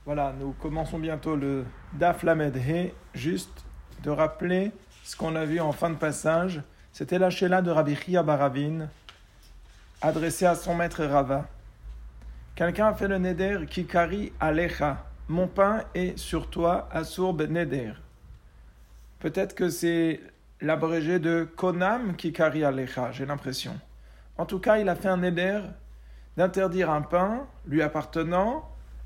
Voilà, nous commençons bientôt le Daf Lamed He. Juste de rappeler ce qu'on a vu en fin de passage. C'était la Sheila de Rabbi Chia bar Ravin, adressée à son maître Rava. Quelqu'un a fait le Neder Kikari Alecha. Mon pain est sur toi, Asur ben Neder. Peut-être que c'est l'abrégé de Konam Kikari Alecha, j'ai l'impression. En tout cas, il a fait un Neder d'interdire un pain lui appartenant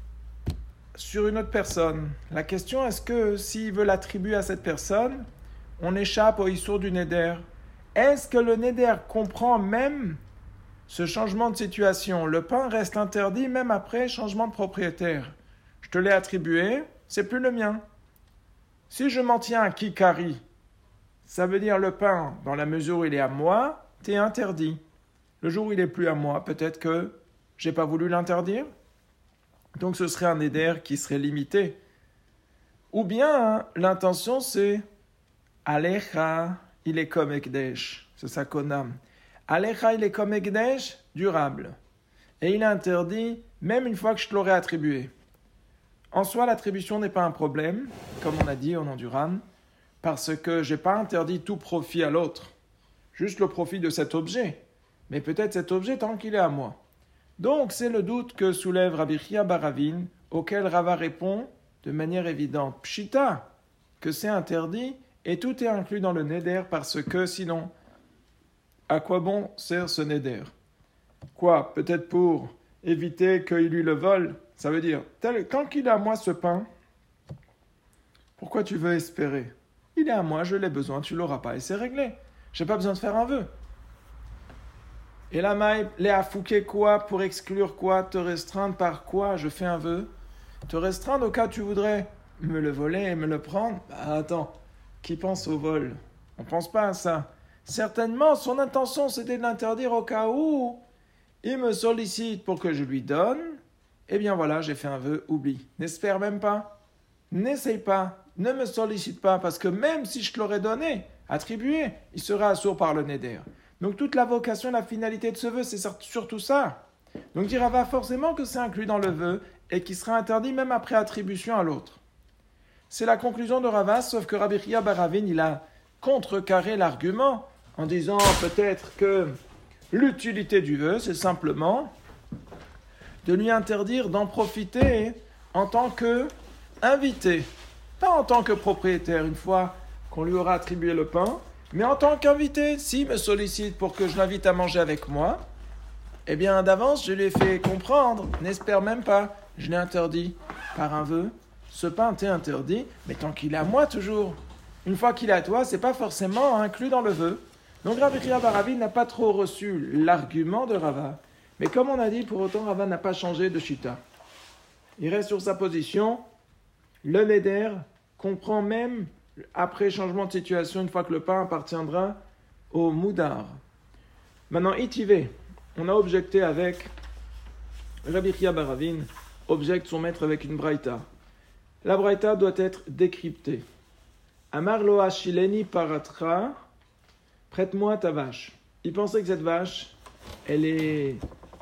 sur une autre personne. La question, est-ce que s'il veut l'attribuer à cette personne, on échappe au issour du Neder? Est-ce que le Neder comprend même ce changement de situation? Le pain reste interdit même après changement de propriétaire. Je te l'ai attribué, c'est plus le mien. Si je m'en tiens à Kikari, ça veut dire le pain, dans la mesure où il est à moi, t'es interdit. Le jour où il est plus à moi, peut-être que j'ai pas voulu l'interdire. Donc ce serait un éder qui serait limité. Ou bien l'intention c'est Alecha, il est comme Ekdesh, c'est ça Konam. Alecha, il est comme Ekdesh, durable. Et il est interdit même une fois que je te l'aurais attribué. En soi, l'attribution n'est pas un problème, comme on a dit au nom du Ran, parce que je n'ai pas interdit tout profit à l'autre, juste le profit de cet objet. Mais peut-être cet objet tant qu'il est à moi. Donc, c'est le doute que soulève Rabbi Chia bar Ravin, auquel Rava répond de manière évidente. Pshita, que c'est interdit, et tout est inclus dans le Neder, parce que sinon, à quoi bon sert ce Neder? Quoi? Peut-être pour éviter qu'il lui le vole? Ça veut dire, tant qu'il est à moi ce pain, pourquoi tu veux espérer? Il est à moi, je l'ai besoin, tu l'auras pas, et c'est réglé. J'ai pas besoin de faire un vœu. Et la maille, Léa Fouquet quoi? Pour exclure quoi? Te restreindre par quoi? Je fais un vœu. Te restreindre au cas où tu voudrais me le voler et me le prendre? Bah attends, qui pense au vol? On pense pas à ça. Certainement, son intention c'était de l'interdire au cas où il me sollicite pour que je lui donne. Eh bien voilà, j'ai fait un vœu, oublie. N'espère même pas. N'essaye pas. Ne me sollicite pas, parce que même si je te l'aurais donné, attribué, il serait assourd par le Neder. Donc toute la vocation, la finalité de ce vœu, c'est surtout ça. Donc il va forcément que c'est inclus dans le vœu et qui sera interdit même après attribution à l'autre. C'est la conclusion de Rava, sauf que Rabbi Chia bar Ravin, il a contrecarré l'argument en disant peut-être que l'utilité du vœu, c'est simplement de lui interdire d'en profiter en tant qu'invité, pas en tant que propriétaire, une fois qu'on lui aura attribué le pain, mais en tant qu'invité, s'il me sollicite pour que je l'invite à manger avec moi, eh bien d'avance, je lui ai fait comprendre, n'espère même pas, je l'ai interdit par un vœu. Ce pain t'est interdit, mais tant qu'il est à moi toujours. Une fois qu'il est à toi, c'est pas forcément inclus dans le vœu. Donc Rabbi Chia bar Ravin n'a pas trop reçu l'argument de Rava. Mais comme on a dit, pour autant, Rava n'a pas changé de chita. Il reste sur sa position. Le Neder comprend même, après changement de situation, une fois que le pain appartiendra au Moudar. Maintenant, Itivé, on a objecté avec Rabbi Chia bar Ravin, objecte son maître avec une braïta. La braïta doit être décryptée. Amar lo hashileni paratra, prête-moi ta vache. Il pensait que cette vache, elle est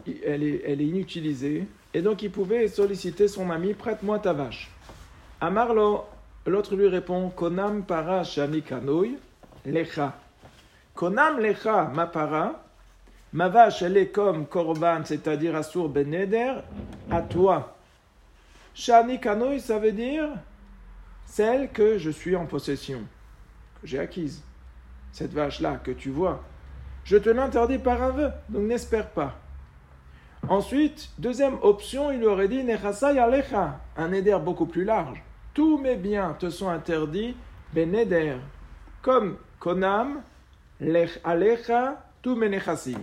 inutilisée, et donc il pouvait solliciter son ami, prête-moi ta vache. Amarlo, l'autre lui répond, Konam para shani kanoi lecha. Konam lecha ma para, ma vache elle est comme korban, c'est-à-dire assour ben neder, à toi. Shani kanoi, ça veut dire celle que je suis en possession, que j'ai acquise. Cette vache-là que tu vois, je te l'interdis par un vœu, donc n'espère pas. Ensuite, deuxième option, il aurait dit Nechasai alecha, un éder beaucoup plus large. Tous mes biens te sont interdits, ben éder, comme konam, lech alecha, tous mes nechassim.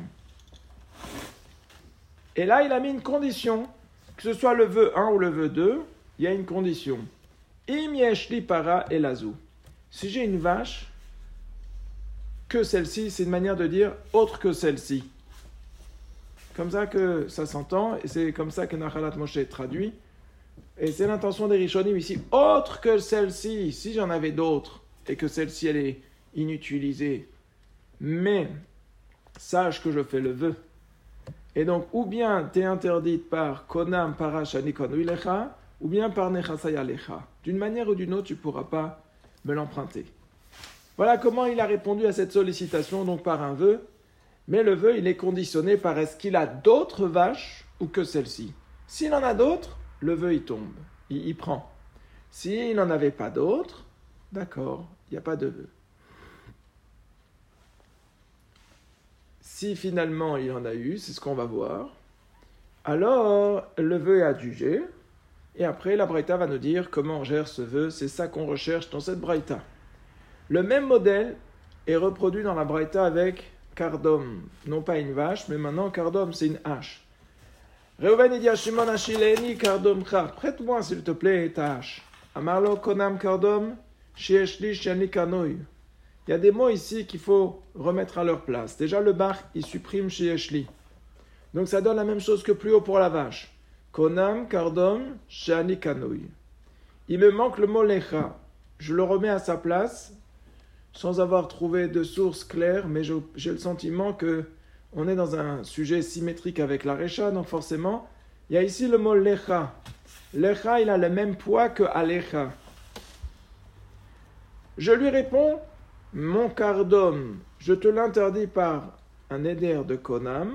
Et là, il a mis une condition, que ce soit le vœu 1 ou le vœu 2, il y a une condition. Im yeshli para elazou. Si j'ai une vache, que celle-ci, c'est une manière de dire autre que celle-ci. Comme ça que ça s'entend, et c'est comme ça que Nachalat Moshe traduit. Et c'est l'intention des Rishonim ici, autre que celle-ci, si j'en avais d'autres, et que celle-ci elle est inutilisée. Mais, sache que je fais le vœu. Et donc, ou bien t'es interdite par Konam Parash Anikonu Ilecha, ou bien par Nechasai Alecha. D'une manière ou d'une autre, tu ne pourras pas me l'emprunter. Voilà comment il a répondu à cette sollicitation, donc par un vœu. Mais le vœu, il est conditionné par est-ce qu'il a d'autres vaches ou que celle-ci. S'il en a d'autres, le vœu, il tombe, il prend. S'il n'en avait pas d'autres, d'accord, il n'y a pas de vœu. Si finalement il en a eu, c'est ce qu'on va voir, alors le vœu est adjugé, et après la Braïta va nous dire comment on gère ce vœu, c'est ça qu'on recherche dans cette Braïta. Le même modèle est reproduit dans la Braïta avec Kardom, non pas une vache, mais maintenant Kardom c'est une hache. Reuven dit à Shimon Ashileni Kardom Kha, prête-moi s'il te plaît ta hache. Amarlo Konam Kardom, Shieshli Shani Kanoy. Il y a des mots ici qu'il faut remettre à leur place. Déjà, le bar, il supprime Shieshli. Donc, ça donne la même chose que plus haut pour la vache. Konam, Kardom, Shani Kanoy. Il me manque le mot Lecha. Je le remets à sa place, sans avoir trouvé de source claire, mais j'ai le sentiment qu'on est dans un sujet symétrique avec la Recha, donc forcément, il y a ici le mot Lecha. Lecha, il a le même poids que Alecha. Je lui réponds, mon Kardom, je te l'interdis par un éder de Konam.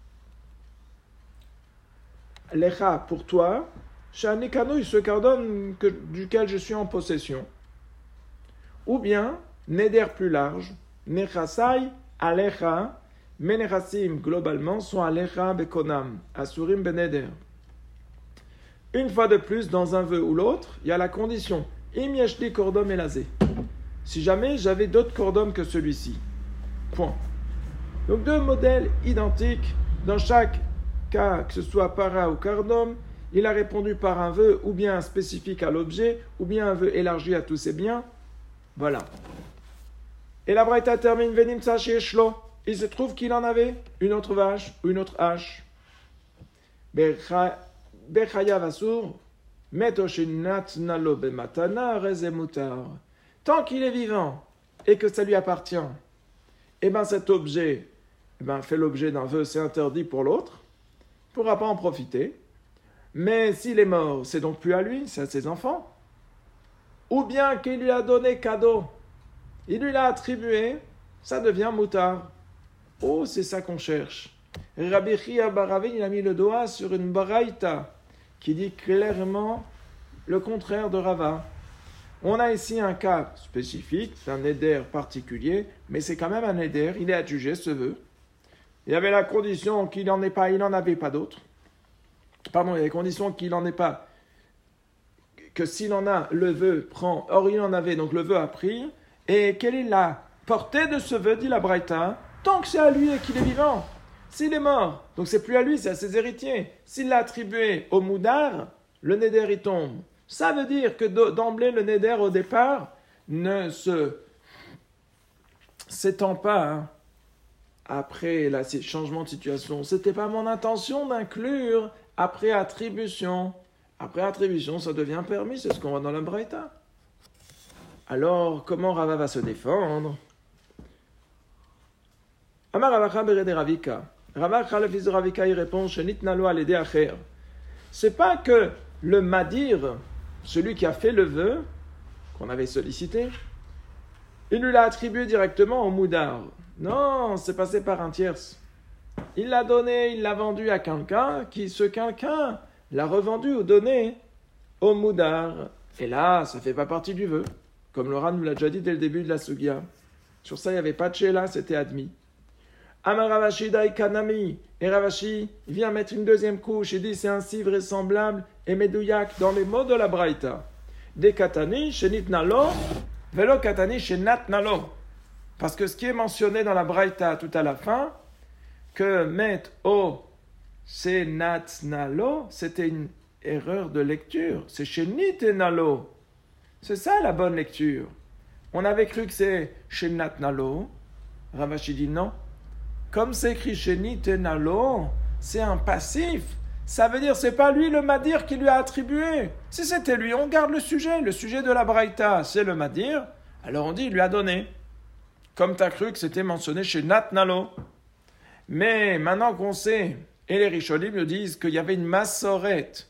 Lecha, pour toi, Shani Kanouy, ce Kardom duquel je suis en possession. Ou bien, Neder plus large, Nechasai, Alecha, mais Nechassim, globalement, sont Alecha bekonam, Asurim beneder. Une fois de plus, dans un vœu ou l'autre, il y a la condition, Im yeshli kordom elazé. Si jamais j'avais d'autres cordomes que celui-ci. Point. Donc deux modèles identiques. Dans chaque cas, que ce soit para ou cardome, il a répondu par un vœu ou bien spécifique à l'objet, ou bien un vœu élargi à tous ses biens. Voilà. Et la Braïta termine Venim Tsachi Eshlo. Il se trouve qu'il en avait une autre vache ou une autre hache. Bechayav Asur, Metoshinat Nalo Bematana Rezemutar. Tant qu'il est vivant et que ça lui appartient, eh bien cet objet fait l'objet d'un vœu, c'est interdit pour l'autre, il ne pourra pas en profiter. Mais s'il est mort, c'est donc plus à lui, c'est à ses enfants. Ou bien qu'il lui a donné cadeau, il lui l'a attribué, ça devient moutard. Oh, c'est ça qu'on cherche. Rabbi Chia Baravin, il a mis le doigt sur une baraïta qui dit clairement le contraire de Rava. On a ici un cas spécifique d'un éder particulier, mais c'est quand même un éder, il est adjugé, ce vœu. Il y avait la condition qu'il n'en ait pas, il n'en avait pas d'autre. Pardon, il y avait la condition qu'il n'en ait pas, que s'il en a, le vœu prend. Or, il en avait, donc le vœu a pris. Et quelle est la portée de ce vœu, dit la Braïta? Tant que c'est à lui et qu'il est vivant. S'il est mort, donc c'est plus à lui, c'est à ses héritiers. S'il l'a attribué au moudar, le néder il tombe. Ça veut dire que d'emblée, le néder au départ ne s'étend pas après le changement de situation. Ce n'était pas mon intention d'inclure après attribution. Après attribution, ça devient permis, c'est ce qu'on voit dans la Braïta. Alors, comment Rava va se défendre? Amar Ravacha berede Ravika. Ravacha, le fils de Ravika, il répond Shenit nalo aledé acher. C'est pas que le Madir, celui qui a fait le vœu, qu'on avait sollicité, il lui l'a attribué directement au Moudar. Non, c'est passé par un tierce. Il l'a donné, il l'a vendu à quelqu'un, qui ce quelqu'un l'a revendu ou donné au Moudar. Et là, ça ne fait pas partie du vœu. Comme Laura nous l'a déjà dit dès le début de la Sugia. Sur ça, il n'y avait pas de Sheila, c'était admis. Amar Ravashi Dai Kanami. Et Ravashi vient mettre une deuxième couche et dit c'est ainsi vraisemblable et medouyak dans les mots de la Braïta. De Katani, Shenit Nalo, Velo Katani, Shenat Nalo. Parce que ce qui est mentionné dans la Braïta tout à la fin, que Met O Senat Nalo, c'était une erreur de lecture. C'est Shenit et Nalo. C'est ça la bonne lecture. On avait cru que c'est Shenat Nalo. Ravashi dit non. Comme c'est écrit Shenit et Nalo, c'est un passif. Ça veut dire c'est pas lui le Madir qui lui a attribué. Si c'était lui, on garde le sujet. Le sujet de la Braïta, c'est le Madir. Alors on dit il lui a donné. Comme tu as cru que c'était mentionné chez Nat Nalo. Mais maintenant qu'on sait, et les Rishonim nous disent qu'il y avait une massorette,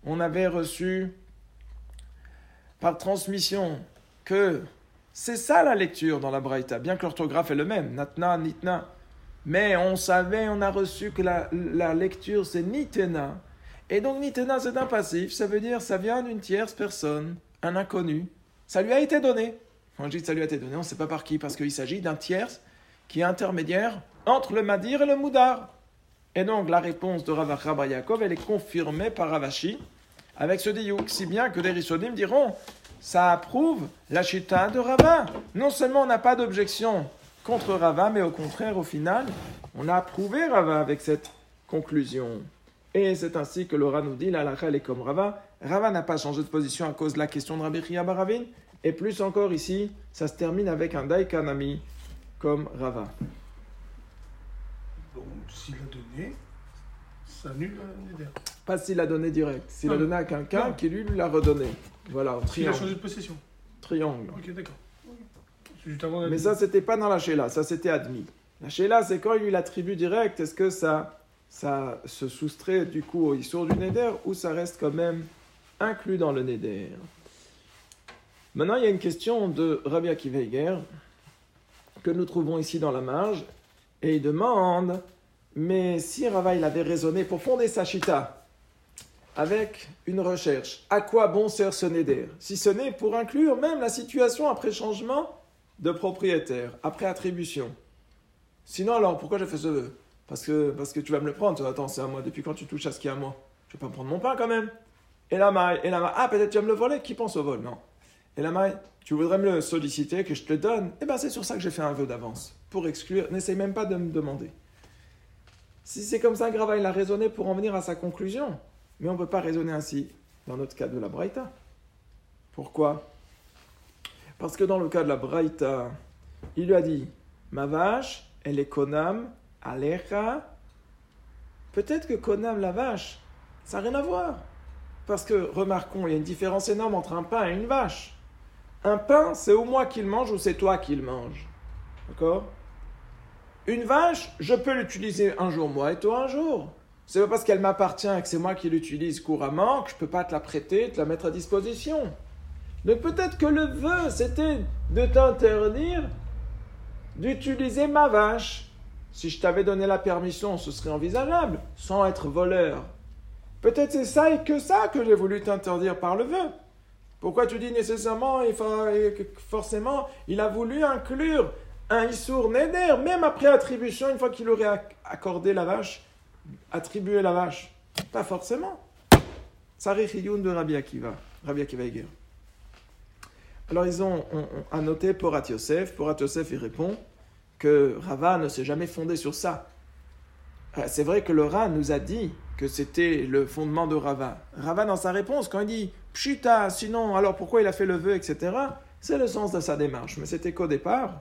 on avait reçu par transmission que c'est ça la lecture dans la Braïta, bien que l'orthographe est le même, natna, nitna. Mais on savait, on a reçu que la lecture c'est nitena. Et donc nitena c'est un passif, ça veut dire ça vient d'une tierce personne, un inconnu. Ça lui a été donné. Quand je dis ça lui a été donné, on ne sait pas par qui, parce qu'il s'agit d'un tierce qui est intermédiaire entre le Madir et le Moudar. Et donc la réponse de Rav Acha bar Yaakov, elle est confirmée par Ravashi avec ce diouk, si bien que des Rishonim diront ça approuve la chita de Rava. Non seulement on n'a pas d'objection contre Rava, mais au contraire, au final, on a approuvé Rava avec cette conclusion. Et c'est ainsi que le Ra nous dit, la halakha est comme Rava. Rava n'a pas changé de position à cause de la question de Rabbi Chia bar Ravin. Et plus encore ici, ça se termine avec un Daikanami comme Rava. Donc, s'il a donné, ça annule le neder. Pas s'il a donné direct. S'il a donné à quelqu'un qui lui l'a redonné. Voilà, S'il a triangle. changé de possession. Triangle. Ok, d'accord. C'est juste avant Mais ça, c'était pas dans la Sheila, ça c'était admis. La Sheila, c'est quand il lui l'attribue direct, est-ce que ça se soustrait du coup au Issour du Neder ou ça reste quand même inclus dans le Neder? Maintenant, il y a une question de Rabbi Akiva Eiger que nous trouvons ici dans la marge et il demande, mais si Rava il avait raisonné pour fonder sa chita avec une recherche, à quoi bon sert ce Neder? Si ce n'est pour inclure même la situation après changement de propriétaire, après attribution. Sinon, alors, pourquoi j'ai fait ce vœu? Parce que tu vas me le prendre. Attends, c'est à moi. Depuis quand tu touches à ce qui est à moi? Je vais pas me prendre mon pain quand même. Et la maille. Ah, peut-être tu vas me le voler. Qui pense au vol? Non. Et la maille, tu voudrais me le solliciter, que je te le donne? Eh bien, c'est sur ça que j'ai fait un vœu d'avance. Pour exclure, n'essaye même pas de me demander. Si c'est comme ça que Rava il a raisonné pour en venir à sa conclusion, mais on ne peut pas raisonner ainsi dans notre cas de la Braïta. Pourquoi? Parce que dans le cas de la Braïta, il lui a dit, ma vache, elle est konam, alecha. Peut-être que konam, la vache, ça n'a rien à voir. Parce que, remarquons, il y a une différence énorme entre un pain et une vache. Un pain, c'est ou moi qui le mange ou c'est toi qui le manges. D'accord? Une vache, je peux l'utiliser un jour moi et toi un jour. C'est pas parce qu'elle m'appartient et que c'est moi qui l'utilise couramment que je ne peux pas te la prêter, te la mettre à disposition. Donc peut-être que le vœu, c'était de t'interdire d'utiliser ma vache. Si je t'avais donné la permission, ce serait envisageable, sans être voleur. Peut-être c'est ça et que ça que j'ai voulu t'interdire par le vœu. Pourquoi tu dis nécessairement, forcément, il a voulu inclure un Issour Neder, même après attribution, une fois qu'il aurait accordé la vache, attribué la vache? Pas forcément. Sarich Iyun de Rabbi Akiva Eiger. Alors ils ont annoté Porat Yosef. Porat Yosef, il répond que Rava ne s'est jamais fondé sur ça. C'est vrai que le Ra nous a dit que c'était le fondement de Rava. Rava, dans sa réponse, quand il dit « Pshita, sinon, alors pourquoi il a fait le vœu, etc. » C'est le sens de sa démarche. Mais c'était qu'au départ,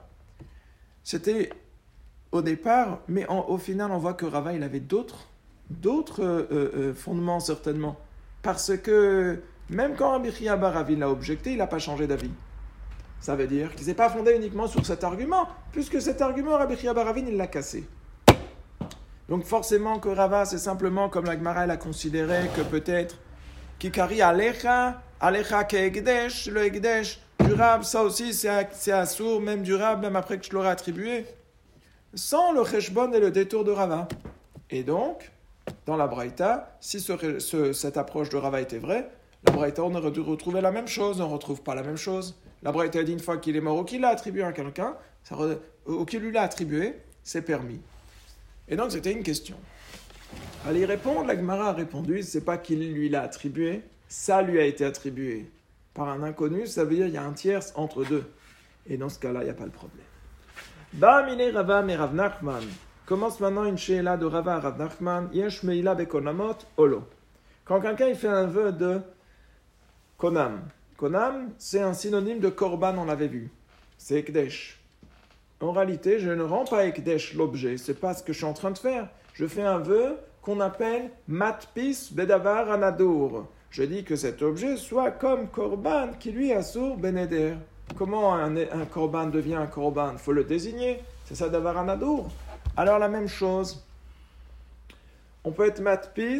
mais au final, on voit que Rava, il avait d'autres fondements, certainement. Parce que même quand Rabbi Chia bar Ravin l'a objecté, il n'a pas changé d'avis. Ça veut dire qu'il ne s'est pas fondé uniquement sur cet argument, puisque cet argument, Rabbi Chia bar Ravin, il l'a cassé. Donc forcément que Rava, c'est simplement comme la Gemara, elle a considéré que peut-être Kikari Alecha Keegdesh, le Egdesh, durable, ça aussi c'est assourd, même durable, même après que je l'aurais attribué, sans le Cheshbon et le détour de Rava. Et donc, dans la Braïta, si cette approche de Rava était vraie, la Braïta, on aurait dû retrouver la même chose, on ne retrouve pas la même chose. La Braïta dit une fois qu'il est mort ou qu'il l'a attribué à quelqu'un, ou qu'il lui l'a attribué, c'est permis. Et donc, c'était une question. Allez y répondre, la Gemara a répondu, c'est pas qu'il lui l'a attribué, ça lui a été attribué par un inconnu, ça veut dire qu'il y a un tierce entre deux. Et dans ce cas-là, il n'y a pas de problème. Ba'amine Rava me Rav Nachman. Commence maintenant une sheila de Rava à Rav Nachman. Yesh meila bekonamot olo. Quand quelqu'un il fait un vœu de konam. Konam, c'est un synonyme de korban, on l'avait vu. C'est ekdesh. En réalité, je ne rends pas ekdesh l'objet. C'est pas ce que je suis en train de faire. Je fais un vœu qu'on appelle matpis bedavar anadour. Je dis que cet objet soit comme korban qui lui assour beneder. Comment un korban devient un korban? Il faut le désigner. C'est ça davar anadour. Alors la même chose. On peut être matpis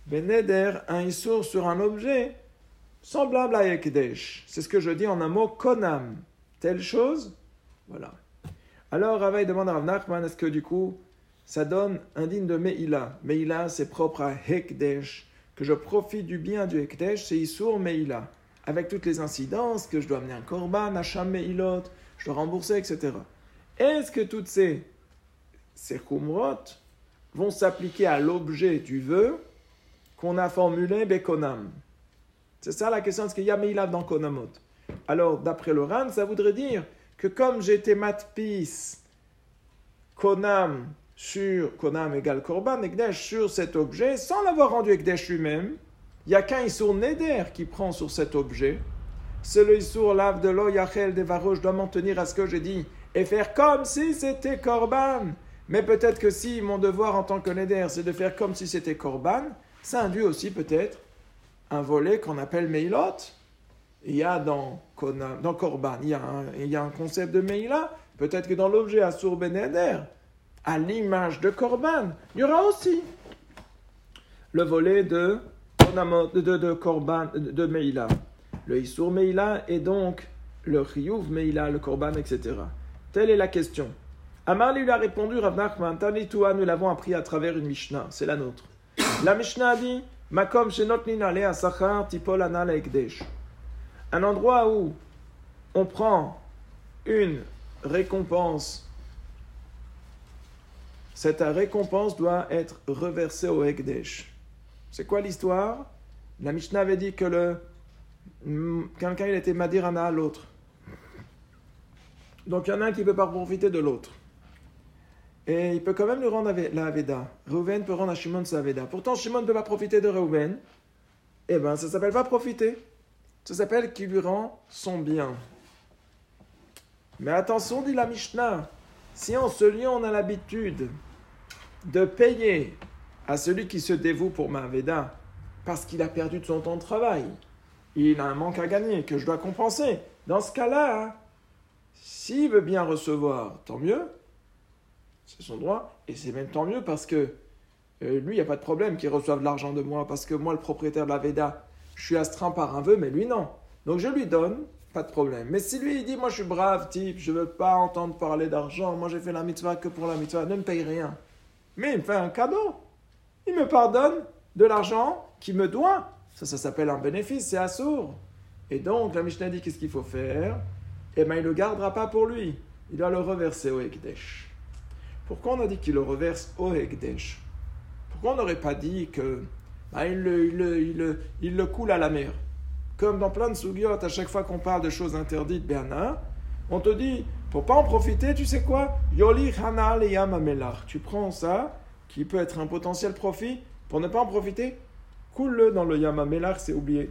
Beneder, un issour sur un objet semblable à Ekdesh. C'est ce que je dis en un mot, konam. Telle chose, voilà. Alors Rava demande à Rav Nachman, est-ce que du coup, ça donne un digne de Meïla. Meïla, c'est propre à Hekdesh. Que je profite du bien du Hekdesh, c'est issour Meïla. Avec toutes les incidences, que je dois amener un korban, Hacham Meïlot, je dois rembourser, etc. Est-ce que toutes ces khumrot vont s'appliquer à l'objet du vœu qu'on a formulé Bekonam? C'est ça la question, est-ce qu'il y a Meïla dans Konamot? Alors, d'après le Ran, ça voudrait dire que comme j'étais matpis, Konam égale Korban, Ekdesh sur cet objet, sans l'avoir rendu Ekdesh lui-même, il n'y a qu'un Issour Neder qui prend sur cet objet. C'est le Issour Lav de lo Yachel Devaro, je dois m'en tenir à ce que j'ai dit, et faire comme si c'était Korban. Mais peut-être que si mon devoir en tant que Neder, c'est de faire comme si c'était Korban, ça induit aussi peut-être un volet qu'on appelle Meilot. Il y a dans Korban, il y a un concept de Meila. Peut-être que dans l'objet Assour Beneder, à l'image de Korban, il y aura aussi le volet de Korban, de Meila. Le Issour Meila et donc le Chiyuv Meila, le Korban, etc. Telle est la question. Amar lui a répondu, Rav Nachman, Tanitoua, nous l'avons appris à travers une Mishnah, c'est la nôtre. La Mishnah a dit, Makom shenotnin aleh asachar tipol anal ekdesh. Un endroit où on prend une récompense, cette récompense doit être reversée au Ekdesh. C'est quoi l'histoire? La Mishnah avait dit que quelqu'un il était madirana à l'autre. Donc il y en a un qui ne peut pas profiter de l'autre. Et il peut quand même lui rendre la Aveda. Reuven peut rendre à Shimon sa Aveda. Pourtant Shimon ne peut pas profiter de Reuven. Eh bien ça ne s'appelle pas profiter. Ça s'appelle qu'il lui rend son bien. Mais attention, dit la Mishnah, si en ce lieu on a l'habitude de payer à celui qui se dévoue pour ma Aveda parce qu'il a perdu de son temps de travail, il a un manque à gagner que je dois compenser. Dans ce cas-là, s'il veut bien recevoir, tant mieux, c'est son droit, et c'est même tant mieux parce que lui, il n'y a pas de problème qu'il reçoive de l'argent de moi, parce que moi, le propriétaire de la Veda, je suis astreint par un vœu, mais lui, non. Donc je lui donne, pas de problème. Mais si lui, il dit, moi, je suis brave type, je ne veux pas entendre parler d'argent, moi, j'ai fait la mitzvah que pour la mitzvah, ne me paye rien. Mais il me fait un cadeau. Il me pardonne de l'argent qu'il me doit. Ça s'appelle un bénéfice, c'est assour. Et donc, la Mishnah dit, qu'est-ce qu'il faut faire? Eh bien, il ne le gardera pas pour lui. Il doit le reverser au Ekdesh. Pourquoi on a dit qu'il le reverse au Ekdesh? Pourquoi on n'aurait pas dit que il le coule à la mer? Comme dans plein de sougiotes, à chaque fois qu'on parle de choses interdites, Bernard, on te dit, pour pas en profiter, tu sais quoi? Yoli Hanal et Yamamelach. Tu prends ça, qui peut être un potentiel profit, pour ne pas en profiter, coule-le dans le Yamamelach, c'est oublié.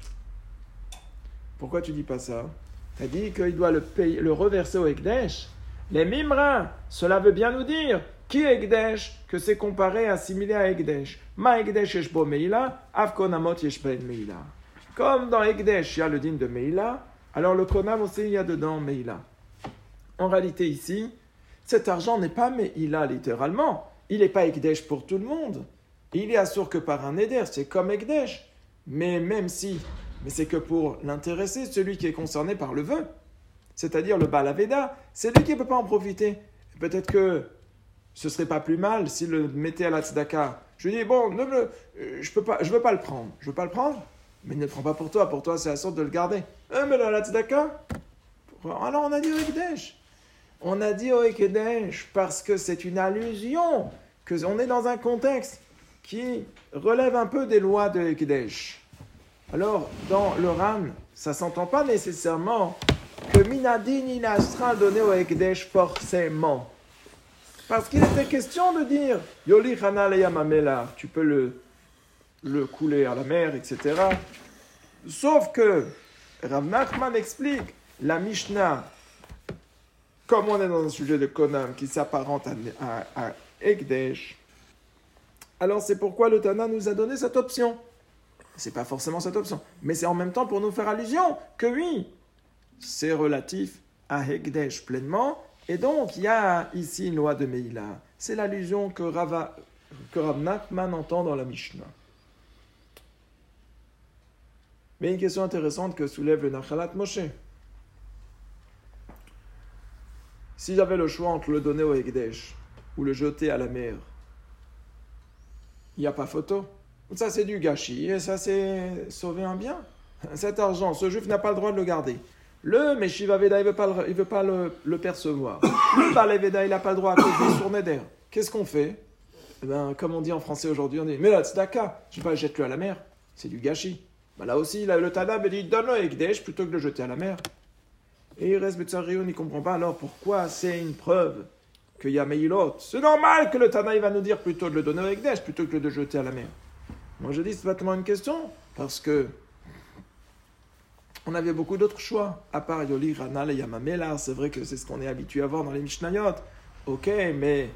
Pourquoi tu dis pas ça? Tu as dit qu'il doit le reverser au Ekdesh. Les Mimra, cela veut bien nous dire qui Ekdesh, que c'est comparé, assimilé à Ekdesh. Ma Ekdesh yeshbo Meila, av konamot yeshben Meila. Comme dans Ekdesh, il y a le din de Meila, alors le konam aussi, il y a dedans Meila. En réalité, ici, cet argent n'est pas Meila littéralement. Il n'est pas Ekdesh pour tout le monde. Il est assour que par un Eder, c'est comme Ekdesh. Mais c'est que pour l'intéressé, celui qui est concerné par le vœu. C'est-à-dire le Baal Aveda, c'est lui qui ne peut pas en profiter. Peut-être que ce ne serait pas plus mal s'il le mettait à la tzedaka. Je lui dis, bon, je veux pas le prendre, mais ne le prends pas pour toi c'est la sorte de le garder. Mais là, la tzedaka, alors on a dit au Ekdesh. On a dit au Ekdesh parce que c'est une allusion, qu'on est dans un contexte qui relève un peu des lois de Ekdesh. Alors, dans le Ran, ça ne s'entend pas nécessairement que Minadin il a astreint donné au Ekdesh forcément. Parce qu'il était question de dire Yoli Chana le Yamamela, tu peux le couler à la mer, etc. Sauf que Rav Nachman explique la Mishnah, comme on est dans un sujet de Konam qui s'apparente à Ekdesh, alors c'est pourquoi le Tana nous a donné cette option. C'est pas forcément cette option, mais c'est en même temps pour nous faire allusion que oui, c'est relatif à Ekdesh pleinement, et donc il y a ici une loi de Meila. C'est l'allusion que Rav Nachman entend dans la Mishnah. Mais une question intéressante que soulève le Nachalat Moshe. Si j'avais le choix entre le donner au Ekdesh ou le jeter à la mer, il n'y a pas photo. Ça, c'est du gâchis et ça, c'est sauver un bien. Cet argent, ce juif n'a pas le droit de le garder. Le Meshiva Veda, il ne veut pas le percevoir. Le Balei Veda, il n'a pas le droit à cause des sourds neder. Qu'est-ce qu'on fait? Eh ben, comme on dit en français aujourd'hui, on dit mais là, tzedaka, je ne sais pas, jette-le à la mer. C'est du gâchis. Ben, là aussi, le Tana me dit donne-le à Ekdesh plutôt que de le jeter à la mer. Et il reste Betzariou, il ne comprend pas alors pourquoi c'est une preuve qu'il y a Meilot. C'est normal que le Tana il va nous dire plutôt de le donner à Ekdesh plutôt que de le jeter à la mer. Moi je dis c'est pas tellement une question, parce que on avait beaucoup d'autres choix, à part Yoli, Ranal et Yamamela. C'est vrai que c'est ce qu'on est habitué à voir dans les Mishnayot. Ok, mais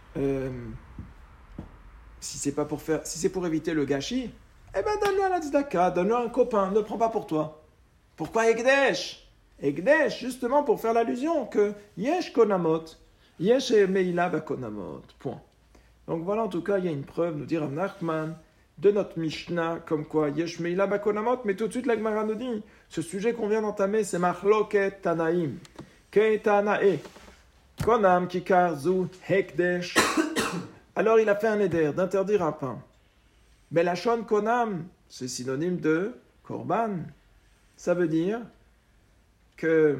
si c'est pour éviter le gâchis, eh ben donne-le à la tzedaka, donne-le à un copain, ne le prends pas pour toi. Pourquoi Ekdesh? Ekdesh, justement pour faire l'allusion que Yesh Konamot, Yesh Meila Bakonamot. Point. Donc voilà, en tout cas, il y a une preuve, nous dit Rav Nachman, de notre Mishnah, comme quoi Yesh Meila Bakonamot, mais tout de suite la Gemara nous dit, ce sujet qu'on vient d'entamer, c'est Machloket Tanaim, Ke Tanae, Konam Kikar Zu Hekdesh. Alors il a fait un éder d'interdire un pain. Belachon Konam, c'est synonyme de Korban. Ça veut dire que,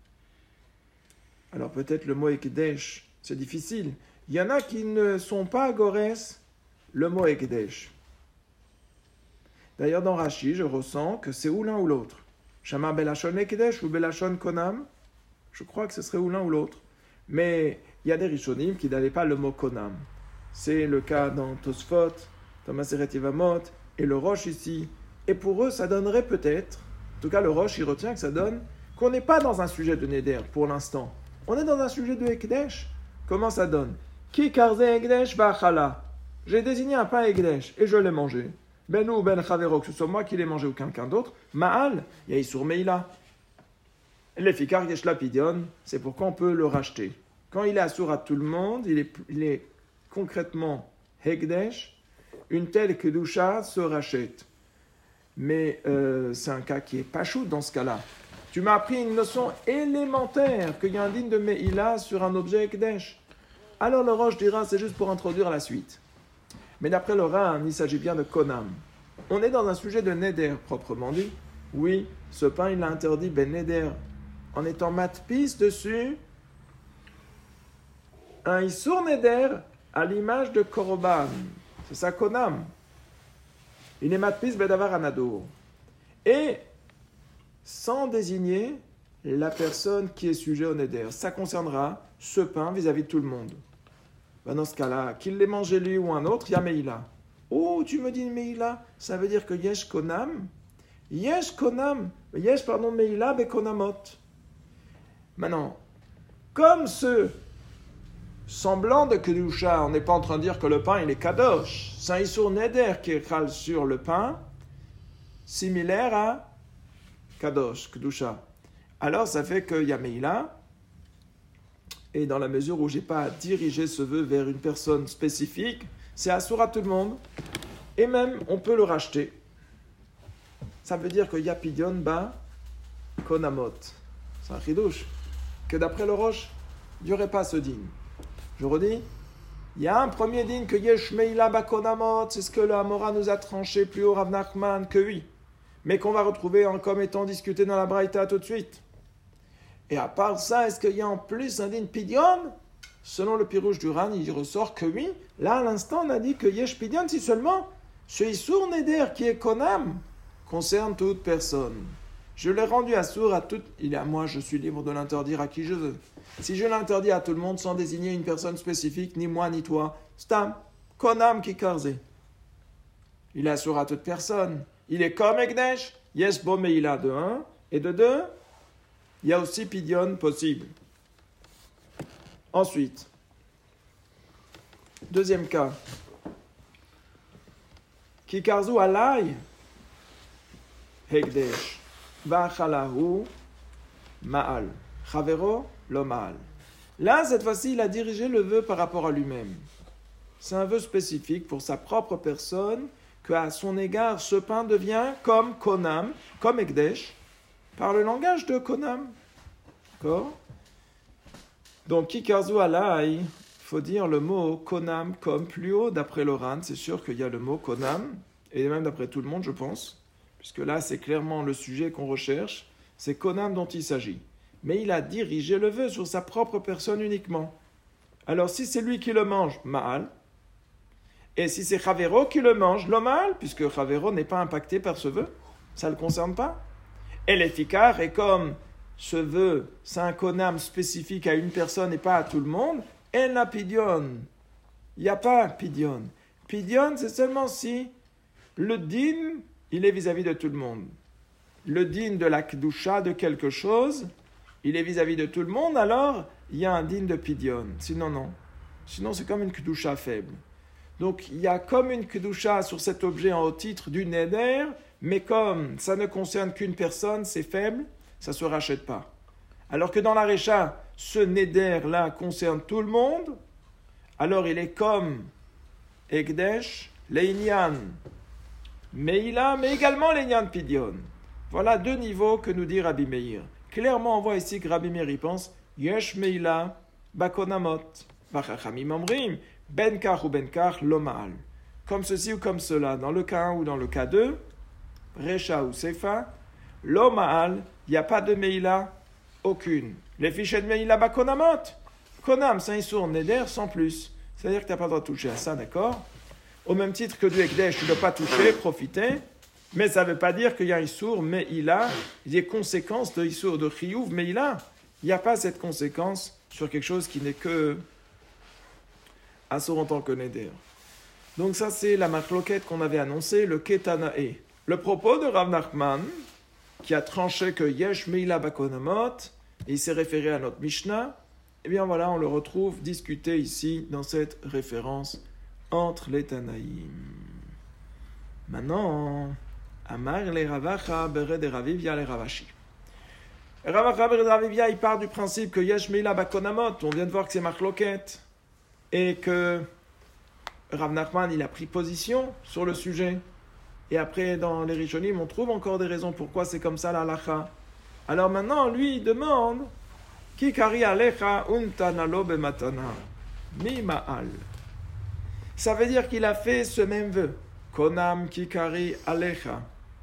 alors peut-être le mot Ekdesh, c'est difficile. Il y en a qui ne sont pas agorès le mot Ekdesh. D'ailleurs, dans Rashi, je ressens que c'est ou l'un ou l'autre. Shama Belachon Ekdesh ou Belachon Konam, je crois que ce serait ou l'un ou l'autre. Mais il y a des Rishonim qui n'avaient pas le mot Konam. C'est le cas dans Tosfot, dans Maseret Yevamot, et le Rosh ici. Et pour eux, ça donnerait peut-être, en tout cas le Rosh, il retient que ça donne qu'on n'est pas dans un sujet de Neder pour l'instant. On est dans un sujet de Ekdesh. Comment ça donne? Ki karze Ekdesh ba'chala. J'ai désigné un pain Ekdesh et je l'ai mangé. Ben ou ben chavero, que ce soit moi qui l'ai mangé ou quelqu'un d'autre. Ma'al, ya isur meila. Les fikar yesh lapidion, c'est pourquoi on peut le racheter. Quand il est assour à tout le monde, il est concrètement Ekdesh. Une telle kedusha se rachète. Mais c'est un cas qui est pachout dans ce cas-là. Tu m'as appris une notion élémentaire qu'il y a un digne de Meïla sur un objet Ekdesh. Alors le Rosh dira c'est juste pour introduire la suite. Mais d'après le Ran, il s'agit bien de Konam. On est dans un sujet de Neder proprement dit. Oui, ce pain il a interdit Ben Neder en étant matpis dessus un Isur Neder à l'image de Korban. C'est ça Konam. Il est matpis bedavar anadour. Et sans désigner la personne qui est sujet au neder. Ça concernera ce pain vis-à-vis de tout le monde. Ben dans ce cas-là, qu'il l'ait mangé lui ou un autre, il y a Meïla. Oh, tu me dis Meïla, ça veut dire que Yesh Konam, Yesh Meïla Bekonamot. Maintenant, comme ce semblant de Kedusha, on n'est pas en train de dire que le pain il est Kadosh. C'est un Isur Neder qui est khal sur le pain, similaire à Kadosh, Kedusha. Alors ça fait qu'il y a Meïla, et dans la mesure où je n'ai pas à diriger ce vœu vers une personne spécifique, c'est assour à tout le monde, et même on peut le racheter. Ça veut dire que Yapidion ba Konamot. C'est un chidouche. Que d'après le Rosh, il n'y aurait pas ce digne. Je redis, il y a un premier digne que Yesh Meïla ba Konamot, c'est ce que le Hamora nous a tranché plus haut, Rav Nachman, que oui. Mais qu'on va retrouver comme étant discuté dans la Braïta tout de suite. Et à part ça, est-ce qu'il y a en plus un din Pidion? Selon le Pirouche du Ran, il ressort que oui. Là, à l'instant, on a dit que Yesh Pidion, si seulement ce Isur Neder qui est Konam concerne toute personne. Je l'ai rendu assour à toute... Il est à moi, je suis libre de l'interdire à qui je veux. Si je l'interdis à tout le monde sans désigner une personne spécifique, ni moi ni toi, Stam, Konam ki karze. Il est assour à toute personne. Il est comme Ekdesh, Yes Bo Meïla de 1, et de 2, il y a aussi Pidion possible. Ensuite, deuxième cas, Kikarzu alay, Hekdesh, Vachalahu, Ma'al, Chavero, lo Ma'al. Là, cette fois-ci, il a dirigé le vœu par rapport à lui-même. C'est un vœu spécifique pour sa propre personne, qu'à son égard, ce pain devient comme Konam, comme Ekdesh, par le langage de Konam. D'accord? Donc, Kikarzu Alai, il faut dire le mot Konam comme plus haut d'après l'Oran. C'est sûr qu'il y a le mot Konam, et même d'après tout le monde, je pense, puisque là, c'est clairement le sujet qu'on recherche. C'est Konam dont il s'agit. Mais il a dirigé le vœu sur sa propre personne uniquement. Alors, si c'est lui qui le mange, Ma'al. Et si c'est Chavero qui le mange, lo Ma'al, puisque Chavero n'est pas impacté par ce vœu, ça ne le concerne pas. Et l'Efikar, et comme ce vœu, c'est un Konam spécifique à une personne et pas à tout le monde, en la Pidion. Il n'y a pas Pidion. Pidion, c'est seulement si le din, il est vis-à-vis de tout le monde. Le din de la Kedusha de quelque chose, il est vis-à-vis de tout le monde, alors il y a un din de Pidion. Sinon, non. Sinon, c'est comme une Kedusha faible. Donc, il y a comme une Kedusha sur cet objet en haut titre du Neder, mais comme ça ne concerne qu'une personne, c'est faible, ça ne se rachète pas. Alors que dans la Récha, ce Neder-là concerne tout le monde, alors il est comme Ekdesh, Leïnian, Meïla, mais également Leïnian Pidion. Voilà deux niveaux que nous dit Rabbi Meir. Clairement, on voit ici que Rabbi Meir y pense Yesh Meïla, Bakonamot, Vachachamim Omrim, Benkar ou Benkar, Lomaal. Comme ceci ou comme cela, dans le cas 1 ou dans le cas 2, Recha ou Sefa, Lomaal, il n'y a pas de Meïla, aucune. Les fichiers de Meïla, Bakonamot. Konam, c'est un Issour Neder sans plus. C'est-à-dire que tu n'as pas le droit de toucher à ça, d'accord? Au même titre que du Ekdesh, tu ne dois pas toucher, profiter. Mais ça ne veut pas dire qu'il y a un Issour Meïla, il y a des conséquences de Issour de Chiyuv Meïla. Il n'y a pas cette conséquence sur quelque chose qui n'est que Assour en tant que Neder. Donc ça, c'est la machloket qu'on avait annoncée, le Ketanae. Le propos de Rav Nachman, qui a tranché que Yesh Meïla Bakonamot, et il s'est référé à notre Mishnah, eh bien voilà, on le retrouve discuté ici, dans cette référence entre les Tanaïm. Maintenant, Amar le Ravacha Bered Ravivia le Ravashi. Ravacha Bered Ravivia, il part du principe que Yesh Meïla Bakonamot, on vient de voir que c'est machloket, et que Rav Nachman, il a pris position sur le sujet. Et après, dans les Rishonim, on trouve encore des raisons pourquoi c'est comme ça la halacha. Alors maintenant, lui, il demande Ki kari alecha untanalo bematana mi ma'al. Ça veut dire qu'il a fait ce même vœu. Konam ki kari alecha.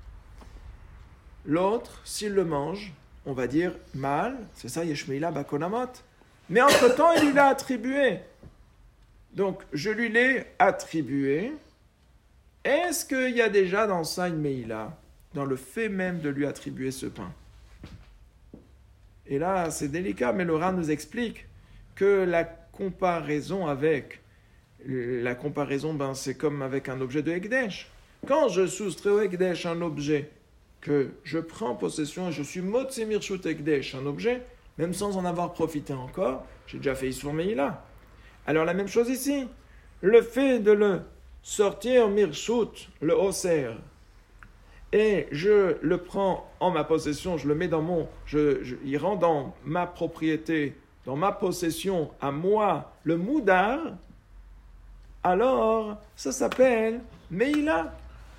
L'autre, s'il le mange, on va dire ma'al, c'est ça, yeshmeila bakonamot. Mais entre-temps, il lui l'a attribué. Donc, je lui l'ai attribué. Est-ce qu'il y a déjà dans ça une meïla, dans le fait même de lui attribuer ce pain? Et là, c'est délicat, mais le Ran nous explique que la comparaison, c'est comme avec un objet de Ekdesh. Quand je soustrais au Ekdesh un objet, que je prends possession et je suis motzi mirshut Ekdesh, un objet, même sans en avoir profité encore, j'ai déjà fait Issour Meïla. Alors la même chose ici, le fait de le sortir mirshut, le Oser, et je le prends en ma possession, je le mets dans il rend dans ma propriété, dans ma possession, à moi, le moudar, alors ça s'appelle Meïla.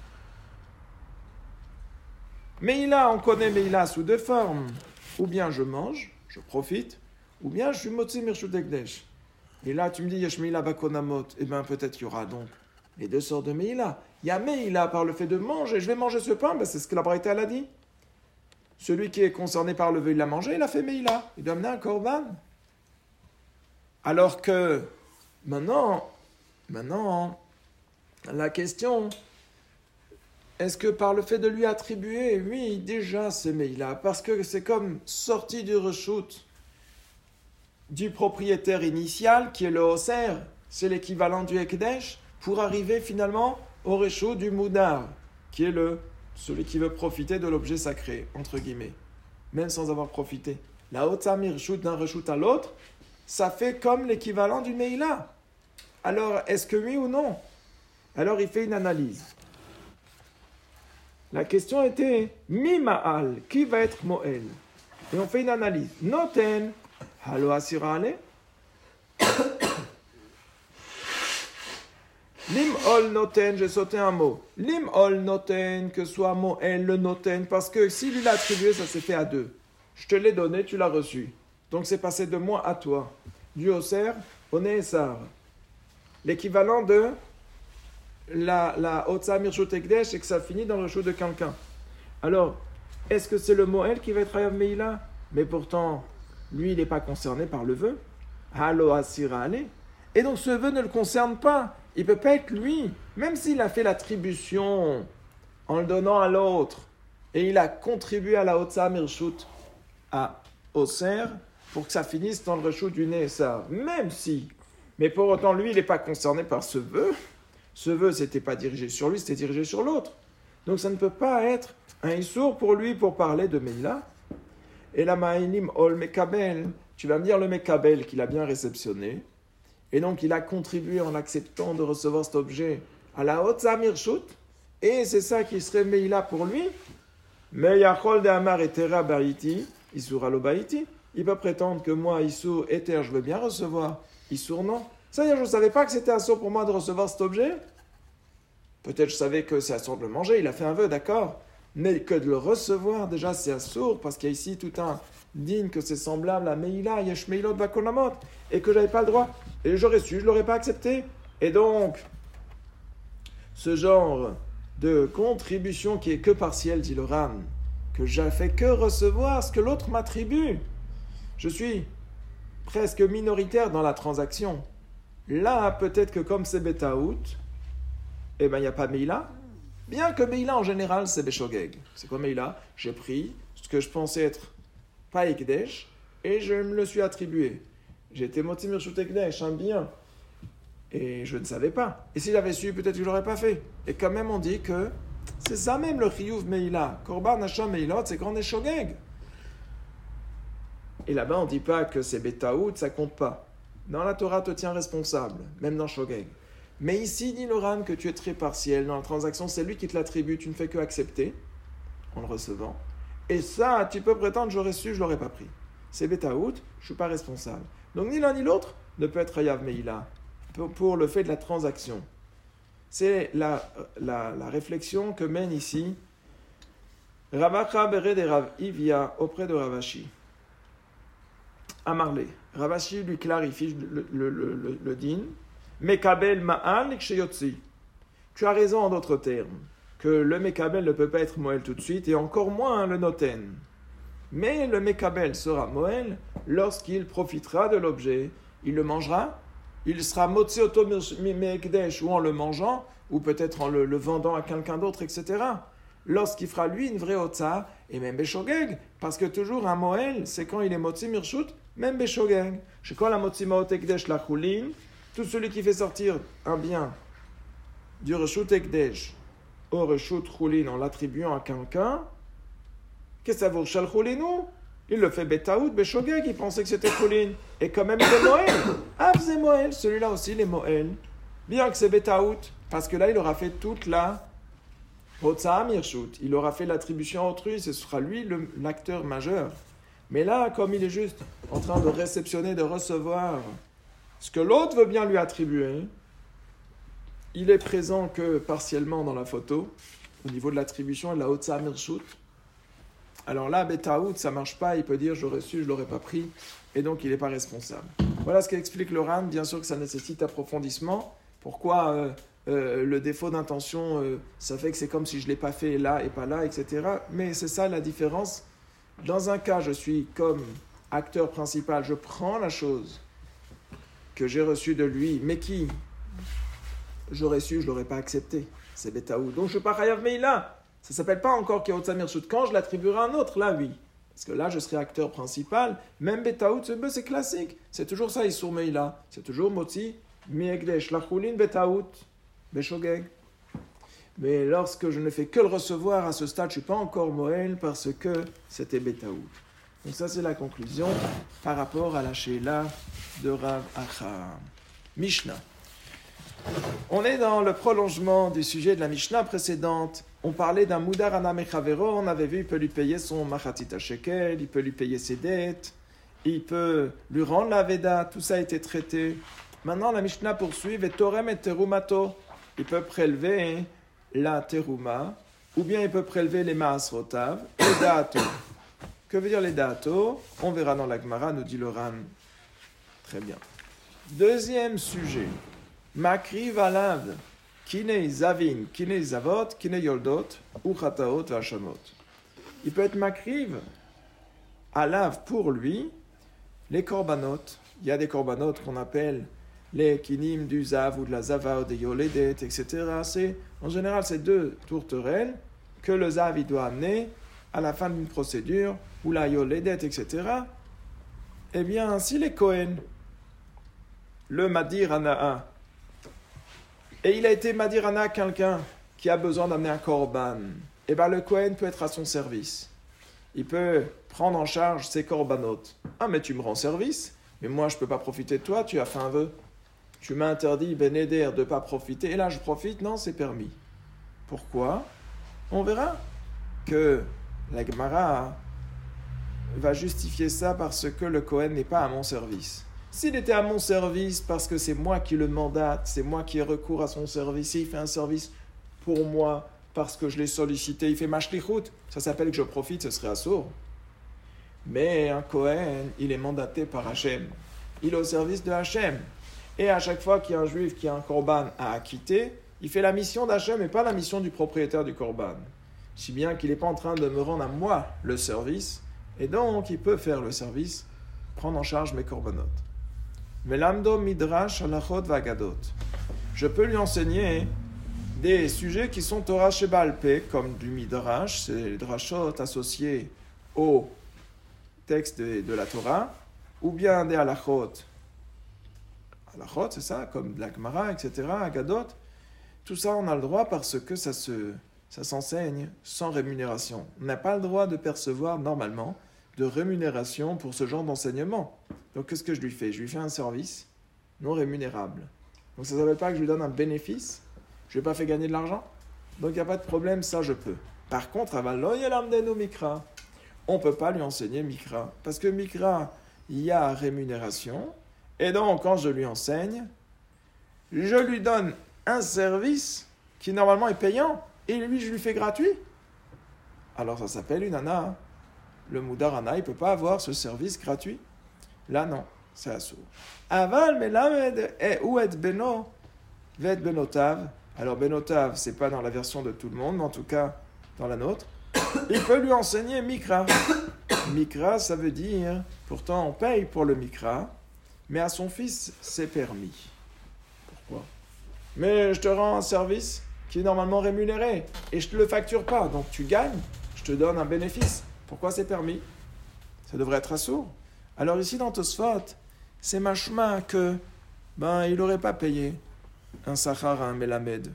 Meïla, on connaît Meïla sous deux formes. Ou bien je mange, je profite, ou bien je suis motzi mirshut ekdesh. Et là, tu me dis, Yesh Meïla bakonamot, eh bien peut-être il y aura donc les deux sortes de Meïla. Il y a Meïla par le fait de manger, je vais manger ce pain, c'est ce que la Braïta a dit. Celui qui est concerné par le vœu, il l'a mangé, il a fait Meïla. Il doit amener un korban. Alors que, maintenant, la question, est-ce que par le fait de lui attribuer, oui, déjà c'est Meïla, parce que c'est comme sorti du reshoot du propriétaire initial, qui est le Oser, c'est l'équivalent du Ekdesh, pour arriver finalement au reshoot du Moudar, qui est celui qui veut profiter de l'objet sacré, entre guillemets, même sans avoir profité. La Otsamir shoot d'un reshoot à l'autre, ça fait comme l'équivalent du Meïla. Alors, est-ce que oui ou non? Alors, il fait une analyse. La question était Mi Ma'al, qui va être Mo'el? Et on fait une analyse. Noten, Halo Asirale. Lim ol noten, j'ai sauté un mot. Lim ol noten, que soit moel le noten, parce que si lui l'a attribué, ça s'est fait à deux. Je te l'ai donné, tu l'as reçu. Donc c'est passé de moi à toi. Du Oser au Neesar. L'équivalent de la Otsa Mirshut Ekdesh, c'est que ça finit dans le chou de quelqu'un. Alors, est-ce que c'est le moel qui va être Hayav Meila? Mais pourtant, lui, il n'est pas concerné par le vœu. Halo Asira Ale. Et donc ce vœu ne le concerne pas. Il ne peut pas être lui. Même s'il a fait l'attribution en le donnant à l'autre, et il a contribué à la Otsa Mirshut à Oser, pour que ça finisse dans le rechou du Neesar. Même si. Mais pour autant, lui, il n'est pas concerné par ce vœu. Ce vœu, ce n'était pas dirigé sur lui, c'était dirigé sur l'autre. Donc ça ne peut pas être un issour pour lui pour parler de Meila. Et la Ma'ilim Ol Mekabel, tu vas me dire le Mekabel qu'il a bien réceptionné. Et donc il a contribué en acceptant de recevoir cet objet à la Otsa Mirshut. Et c'est ça qui serait Meila pour lui. Mais Yachol de Amar Etera Baïti, Issour Alo Baïti. Il peut prétendre que moi, Issour, Ether, je veux bien recevoir. Issour, non. C'est-à-dire, je ne savais pas que c'était assour pour moi de recevoir cet objet. Peut-être je savais que c'est assour de le manger, il a fait un vœu, d'accord. Mais que de le recevoir, déjà, c'est assour, parce qu'il y a ici tout un digne que c'est semblable à Meila, Yesh Meilot Bakonamot, et que je n'avais pas le droit. Et j'aurais su, je ne l'aurais pas accepté. Et donc, ce genre de contribution qui est que partielle, dit le Ram, que j'ai fait que recevoir ce que l'autre m'attribue. Je suis presque minoritaire dans la transaction. Là, peut-être que comme c'est Betaout, eh bien, il n'y a pas Meila. Bien que Meila, en général, c'est Beshogeg. C'est quoi Meila? J'ai pris ce que je pensais être pas Ekdesh et je me le suis attribué. J'étais Motzi Mirshut Ekdesh, un bien. Et je ne savais pas. Et si j'avais su, peut-être que je ne l'aurais pas fait. Et quand même, on dit que c'est ça même le Chiyuv Meila. Korban Hashem Meilot, c'est quand on est Shogeg. Et là-bas, on ne dit pas que c'est Betaout, ça compte pas. Dans la Torah, te tient responsable, même dans Shogeg. Mais ici, dit le Ran que tu es très partiel. Dans la transaction, c'est lui qui te l'attribue, tu ne fais que accepter en le recevant. Et ça, tu peux prétendre, j'aurais su, je ne l'aurais pas pris. C'est Betaout, je ne suis pas responsable. Donc ni l'un ni l'autre ne peut être Hayav Meila pour le fait de la transaction. C'est la réflexion que mène ici Ravacha Bered et Rav Ivia auprès de Ravashi. Amarle. Ravashi lui clarifie le din. Mekabel ma'al ksheyotzi. Tu as raison en d'autres termes, que le Mekabel ne peut pas être Moël tout de suite, et encore moins le Noten. Mais le Mekabel sera Moël lorsqu'il profitera de l'objet. Il le mangera, il sera Motzi Oto Me'ekdesh, ou en le mangeant, ou peut-être en le vendant à quelqu'un d'autre, etc. Lorsqu'il fera lui une vraie Otsa, et même Beshogeg, parce que toujours un Moël, c'est quand il est Motzi Mirshut, même Beshogeg. Je quand la Motzi Maot Ekdesh la Choulin, tout celui qui fait sortir un bien du Reshut Ekdesh au Reshut Choulin en l'attribuant à quelqu'un, qu'est-ce que ça vaut Shal Choulinu? Il le fait Betaout, Beshogeg, il pensait que c'était Choulin. Et quand même, il est Moël. Ah, c'est Moël. Celui-là aussi, il est Moël. Bien que c'est Betaout, parce que là, il aura fait toute la Hotsa Mirshut. Il aura fait l'attribution à autrui, ce sera lui l'acteur majeur. Mais là, comme il est juste en train de réceptionner, de recevoir ce que l'autre veut bien lui attribuer, il est présent que partiellement dans la photo, au niveau de l'attribution et de la Hotsa Mirshut. Alors là, Betaout, ça ne marche pas, il peut dire j'aurais su, je ne l'aurais pas pris, et donc il n'est pas responsable. Voilà ce qu'explique le Ran, bien sûr que ça nécessite approfondissement. Pourquoi le défaut d'intention, ça fait que c'est comme si je ne l'ai pas fait là et pas là, etc. Mais c'est ça la différence. Dans un cas, je suis comme acteur principal, je prends la chose que j'ai reçue de lui, mais qui j'aurais su, je ne l'aurais pas accepté. C'est Betaout. Donc je ne suis pas Hayav Meila. Ça ne s'appelle pas encore Kiotza Mirshut. Quand je l'attribuerai à un autre, là, oui. Parce que là, je serai acteur principal. Même Betaout, c'est classique. C'est toujours ça, Issour Meila. C'est toujours Motzi, Miegdesh, Lachulin, Betaout, Beshogeg. Mais lorsque je ne fais que le recevoir à ce stade, je ne suis pas encore Moël parce que c'était Betaout. Donc ça, c'est la conclusion par rapport à la Sheila de Rav Acha. Mishnah. On est dans le prolongement du sujet de la Mishnah précédente. On parlait d'un Moudar Ana Mechavero, on avait vu, il peut lui payer son Machatita Shekel, il peut lui payer ses dettes, il peut lui rendre la Veda, tout ça a été traité. Maintenant, la Mishnah poursuit, Vetorem et Terumato. il peut prélever la terouma, ou bien il peut prélever les maasrotav, les daato. Que veut dire les daato? On verra dans la Gemara, nous dit le Ran. Très bien. Deuxième sujet. Makriv alav, kine zavin, kine zavot, kine yoldot, ou chataot vachamot. Il peut être makriv alav pour lui, les korbanot. Il y a des korbanot qu'on appelle les kinim du zav ou de la zava ou des yoledet, etc. En général, c'est 2 tourterelles que le zav il doit amener à la fin d'une procédure, ou la yoledet, etc. Eh bien, si les Kohen, le Madir Ana'a, et il a été Madir Ana'a quelqu'un qui a besoin d'amener un korban, eh bien le Kohen peut être à son service. Il peut prendre en charge ses korbanot. Ah, mais tu me rends service, mais moi je ne peux pas profiter de toi, tu as fait un vœu. Tu m'as interdit, Ben Eder, de ne pas profiter, et là je profite, non, c'est permis. Pourquoi? On verra que la Gemara va justifier ça parce que le Kohen n'est pas à mon service. S'il était à mon service parce que c'est moi qui le mandate, c'est moi qui ai recours à son service, il fait un service pour moi parce que je l'ai sollicité, il fait ma shlichut, ça s'appelle que je profite, ce serait assourd. Mais un Kohen, il est mandaté par Hachem. Il est au service de Hachem. Et à chaque fois qu'il y a un juif qui a un korban à acquitter, il fait la mission d'Hachem et pas la mission du propriétaire du korban. Si bien qu'il n'est pas en train de me rendre à moi le service, et donc il peut faire le service, prendre en charge mes korbanot. Melamdo midrash halachot vagadot. Je peux lui enseigner des sujets qui sont Torah Sheba'al Peh, comme du midrash, c'est les drashot associés au texte de la Torah, ou bien des halachot. Halachot, c'est ça, comme de la Gemara, etc., Agadot. Tout ça, on a le droit parce que ça s'enseigne sans rémunération. On n'a pas le droit de percevoir normalement de rémunération pour ce genre d'enseignement. Donc qu'est-ce que je lui fais? Je lui fais un service non rémunérable. Donc ça ne s'appelle pas que je lui donne un bénéfice. Je ne lui ai pas fait gagner de l'argent. Donc il n'y a pas de problème, ça je peux. Par contre, Mikra, on ne peut pas lui enseigner Mikra. Parce que Mikra, il y a rémunération. Et donc quand je lui enseigne, je lui donne un service qui normalement est payant. Et lui, je lui fais gratuit. Alors ça s'appelle une ana. Le Moudarana, il ne peut pas avoir ce service gratuit. Là, non, c'est assourd. Aval, melamed, ou et beno, vet benotav. Alors, benotav, c'est pas dans la version de tout le monde, mais en tout cas, dans la nôtre. Il peut lui enseigner mikra. Mikra, ça veut dire, pourtant, on paye pour le mikra, mais à son fils, c'est permis. Pourquoi? Mais je te rends un service qui est normalement rémunéré, et je ne te le facture pas, donc tu gagnes, je te donne un bénéfice. Pourquoi c'est permis? Ça devrait être assourd. Alors ici dans Tosfot, c'est machma que il n'aurait pas payé un sachar à un melamed.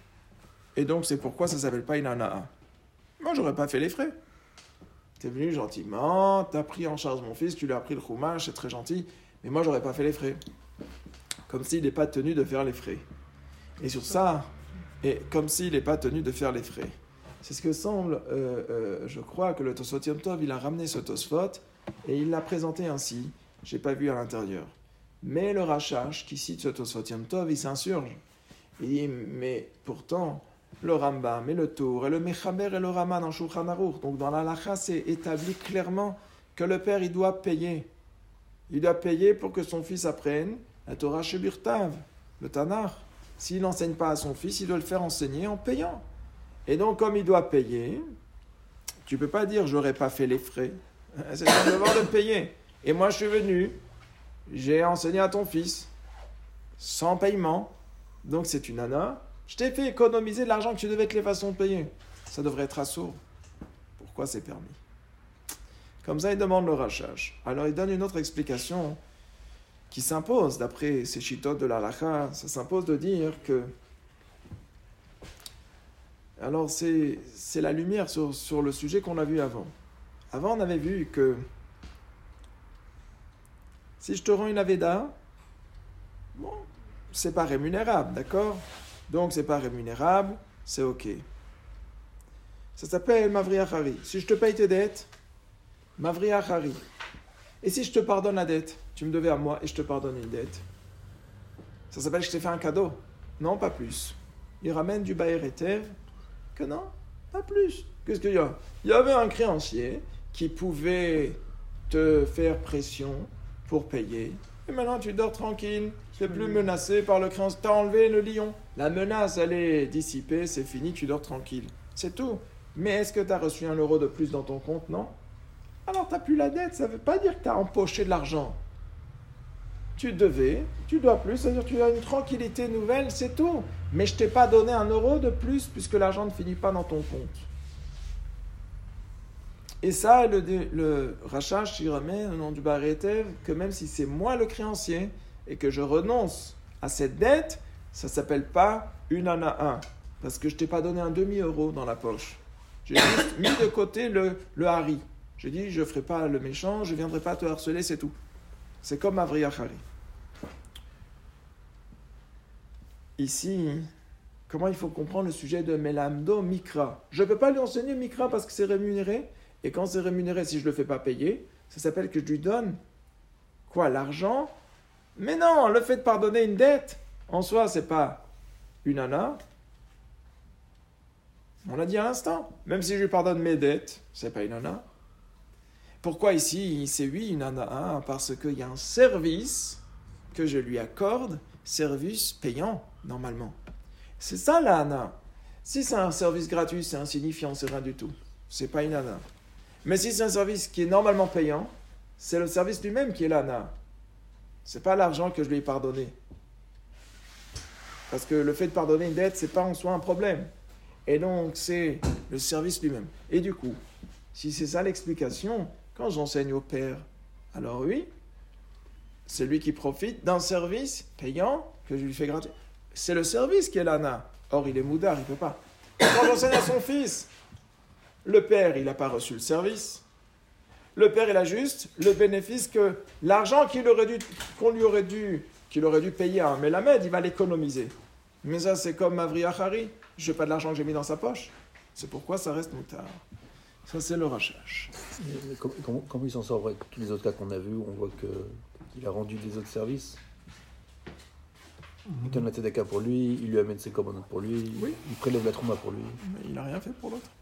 Et donc c'est pourquoi ça ne s'appelle pas une anaa. Moi j'aurais pas fait les frais. Tu es venu gentiment, tu as pris en charge mon fils, tu lui as pris le chumash, c'est très gentil, mais moi j'aurais pas fait les frais. Comme s'il n'est pas tenu de faire les frais. Et sur ça, et comme s'il n'est pas tenu de faire les frais. C'est ce que semble, je crois que le Tosfot Yom Tov, il a ramené ce Tosfot et il l'a présenté ainsi. Je n'ai pas vu à l'intérieur. Mais le Rachash, qui cite ce Tosfot Yom Tov, il s'insurge. Il dit, mais pourtant, le Rambam et le Tour et le Mechaber et le Raman en Shulchan Aruch, donc dans la Lacha, c'est établi clairement que le père, il doit payer. Il doit payer pour que son fils apprenne la Torah Shebirtav, le Tanakh. S'il n'enseigne pas à son fils, il doit le faire enseigner en payant. Et donc, comme il doit payer, tu ne peux pas dire « j'aurais pas fait les frais ». C'est ton devoir de payer. Et moi, je suis venu, j'ai enseigné à ton fils, sans paiement. Donc, c'est une ana. Je t'ai fait économiser de l'argent que tu devais te les façons de payer. Ça devrait être assourd. Pourquoi c'est permis? Comme ça, il demande le rachage. Alors, il donne une autre explication qui s'impose, d'après ces chitotes de la lacha, ça s'impose de dire que alors, c'est la lumière sur le sujet qu'on a vu avant. Avant, on avait vu que si je te rends une aveda, bon, c'est pas rémunérable, d'accord? Donc, c'est pas rémunérable, c'est ok. Ça s'appelle Mavri Achari. Si je te paye tes dettes, Mavri Achari. Et si je te pardonne la dette, tu me devais à moi et je te pardonne une dette, ça s'appelle que je t'ai fait un cadeau. Non, pas plus. il ramène du Baer Etev, que non, pas plus. Qu'est-ce qu'il y a? Il y avait un créancier qui pouvait te faire pression pour payer. Et maintenant, tu dors tranquille. Tu n'es plus menacé par le créancier. Tu as enlevé le lion. La menace, elle est dissipée. C'est fini. Tu dors tranquille. C'est tout. Mais est-ce que tu as reçu 1 euro de plus dans ton compte? Non. Alors, tu n'as plus la dette. Ça ne veut pas dire que tu as empoché de l'argent. Tu devais. Tu dois plus. C'est-à-dire que tu as une tranquillité nouvelle. C'est tout. Mais je ne t'ai pas donné 1 euro de plus puisque l'argent ne finit pas dans ton compte. Et ça, le rachach, il remet au nom du Baer Etev que même si c'est moi le créancier et que je renonce à cette dette, ça ne s'appelle pas une ana. Parce que je ne t'ai pas donné un demi-euro dans la poche. J'ai juste mis de côté le hari. J'ai dit, je ne ferai pas le méchant, je ne viendrai pas te harceler, c'est tout. C'est comme Avriyachari. Ici, comment il faut comprendre le sujet de Melamdo Mikra? Je ne peux pas lui enseigner Mikra parce que c'est rémunéré. Et quand c'est rémunéré, si je ne le fais pas payer, ça s'appelle que je lui donne quoi? L'argent? Mais non, le fait de pardonner une dette, en soi, ce n'est pas une ana. On l'a dit à l'instant. Même si je lui pardonne mes dettes, ce n'est pas une ana. Pourquoi ici, c'est oui une ana? Parce qu'il y a un service que je lui accorde, service payant, normalement. C'est ça la ana. Si c'est un service gratuit, c'est insignifiant, c'est rien du tout. Ce n'est pas une ana. Mais si c'est un service qui est normalement payant, c'est le service lui-même qui est l'ana. Ce n'est pas l'argent que je lui ai pardonné. Parce que le fait de pardonner une dette, ce n'est pas en soi un problème. Et donc, c'est le service lui-même. Et du coup, si c'est ça l'explication, quand j'enseigne au père, alors oui, c'est lui qui profite d'un service payant que je lui fais gratuit. C'est le service qui est l'ana. Or, il est moudar, il ne peut pas. Quand j'enseigne à son fils, le père, il n'a pas reçu le service. Le père, il a juste le bénéfice que l'argent qu'il aurait dû payer à un Melamed, il va l'économiser. Mais ça, c'est comme Avriyachari. Je n'ai pas de l'argent que j'ai mis dans sa poche. C'est pourquoi ça reste moutard. Ça, c'est le rachach. Comment il s'en sort avec tous les autres cas qu'on a vus? On voit qu'il a rendu des autres services. Il donne la tzedaka pour lui, il lui amène ses commandants pour lui, oui. Il prélève la trouma pour lui. Mais il n'a rien fait pour l'autre.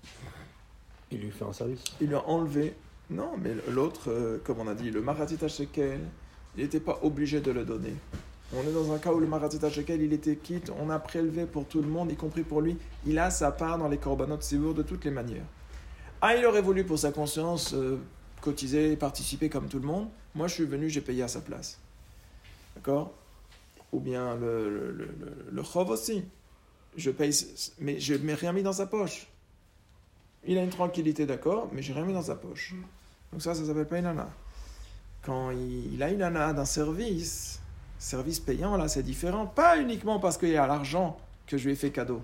Il lui fait un service. Il lui a enlevé. Non, mais l'autre, comme on a dit, le maratit shekel, il n'était pas obligé de le donner. On est dans un cas où le maratit shekel, il était quitte, on a prélevé pour tout le monde, y compris pour lui. Il a sa part dans les korbanot sibour de toutes les manières. Ah, il aurait voulu pour sa conscience cotiser, participer comme tout le monde. Moi, je suis venu, j'ai payé à sa place. D'accord? Ou bien le chov aussi. Je paye, mais je ne mets rien mis dans sa poche. Il a une tranquillité, d'accord, mais j'ai rien mis dans sa poche. Donc ça s'appelle pas une ana. Quand il a une ana d'un service payant, là, c'est différent. Pas uniquement parce qu'il y a l'argent que je lui ai fait cadeau.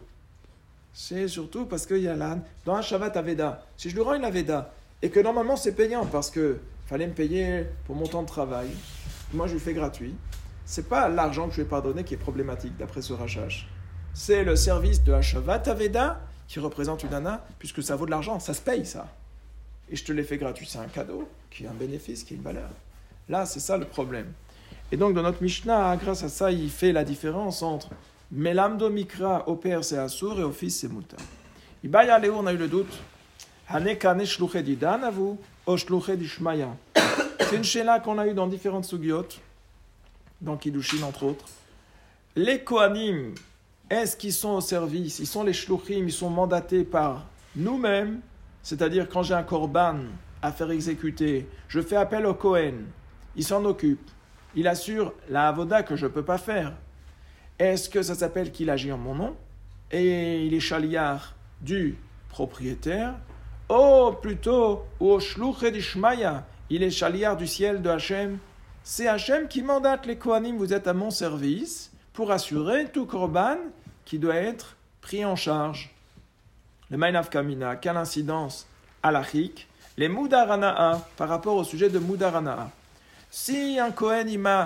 C'est surtout parce qu'il y a dans un Shabbat Aveda. Si je lui rends une Aveda, et que normalement c'est payant parce que fallait me payer pour mon temps de travail, moi je lui fais gratuit. C'est pas l'argent que je lui ai pardonné qui est problématique, d'après ce rachach. C'est le service de Shabbat Aveda qui représente une ana, puisque ça vaut de l'argent, ça se paye ça. Et je te l'ai fait gratuit, c'est un cadeau, qui a un bénéfice, qui a une valeur. Là, c'est ça le problème. Et donc, dans notre Mishnah, grâce à ça, il fait la différence entre Melamdo Mikra, au père c'est Assour, et au fils c'est Mouta. Ibaya Léo, on a eu le doute. Hanekane shluche didan avu, o shluche dishmaya. C'est une shéla qu'on a eu dans différentes sugiotes, dans Kiddushin entre autres. Les Kohanim, est-ce qu'ils sont au service? Ils sont les shluchim, ils sont mandatés par nous-mêmes, c'est-à-dire quand j'ai un korban à faire exécuter, je fais appel au Kohen, il s'en occupe, il assure la avoda que je ne peux pas faire. Est-ce que ça s'appelle qu'il agit en mon nom et il est chaliar du propriétaire? Oh, plutôt, au shluche d'Ishmaya, il est chaliar du ciel de Hachem. C'est Hachem qui mandate les Kohanim, vous êtes à mon service, pour assurer tout korban qui doit être pris en charge. Le Maïnav Kamina, quelle incidence halachique, les Moudarana'a, par rapport au sujet de Moudarana'a. Si un Kohen,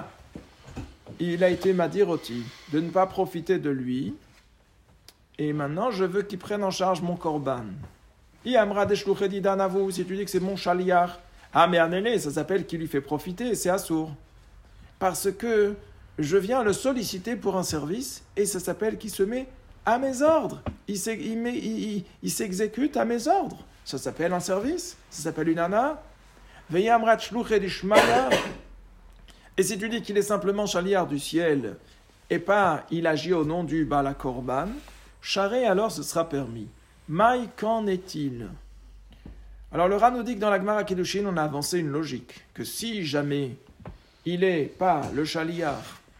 il a été madiroti, de ne pas profiter de lui, et maintenant je veux qu'il prenne en charge mon korban. Si tu dis que c'est mon chaliar, ah mais Anélé, ça s'appelle qui lui fait profiter, c'est assour. Parce que je viens le solliciter pour un service, et ça s'appelle qui se met à mes ordres. Il s'exécute à mes ordres. Ça s'appelle un service, ça s'appelle une ana. Et si tu dis qu'il est simplement chaliar du ciel, et pas il agit au nom du Bala Korban, charé, alors ce sera permis. Maï, qu'en est-il? Alors le Ran nous dit que dans la Gemara Kiddushin, on a avancé une logique, que si jamais il n'est pas le chaliar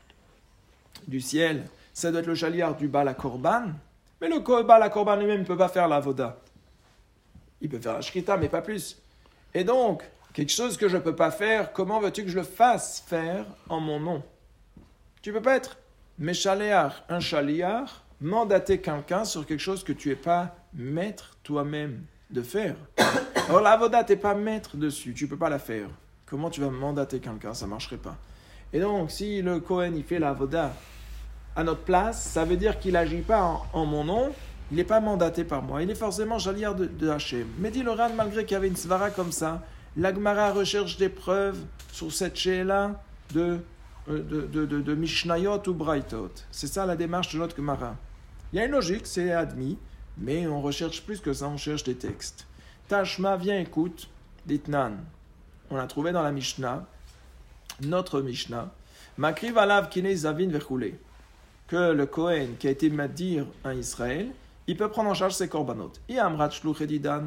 du ciel, ça doit être le chaliar du Bala Korban, mais le Bala Korban lui-même ne peut pas faire la voda. Il peut faire la shrita, mais pas plus. Et donc, quelque chose que je ne peux pas faire, comment veux-tu que je le fasse faire en mon nom? Tu ne peux pas être méchaléar, un chaliar, mandater quelqu'un sur quelque chose que tu n'es pas maître toi-même de faire. Alors la voda, tu n'es pas maître dessus, tu ne peux pas la faire. Comment tu vas mandater quelqu'un? Ça ne marcherait pas. Et donc, si le Kohen il fait la voda à notre place, ça veut dire qu'il n'agit pas en mon nom, il n'est pas mandaté par moi, il est forcément chaliar de Hachem. Mais dit le Ran, malgré qu'il y avait une svara comme ça, la Gemara recherche des preuves sur cette chéla de Mishnayot ou Braitot. C'est ça la démarche de notre Gemara. Il y a une logique, c'est admis, mais on recherche plus que ça, on cherche des textes. Tashma, viens, écoute, d'Itnan. On l'a trouvé dans la Mishnah, notre Mishnah. Makriv alav kinei zavin vechoulé. Que le Kohen qui a été madir en Israël, il peut prendre en charge ses korbanot. I amrat shluch edidan.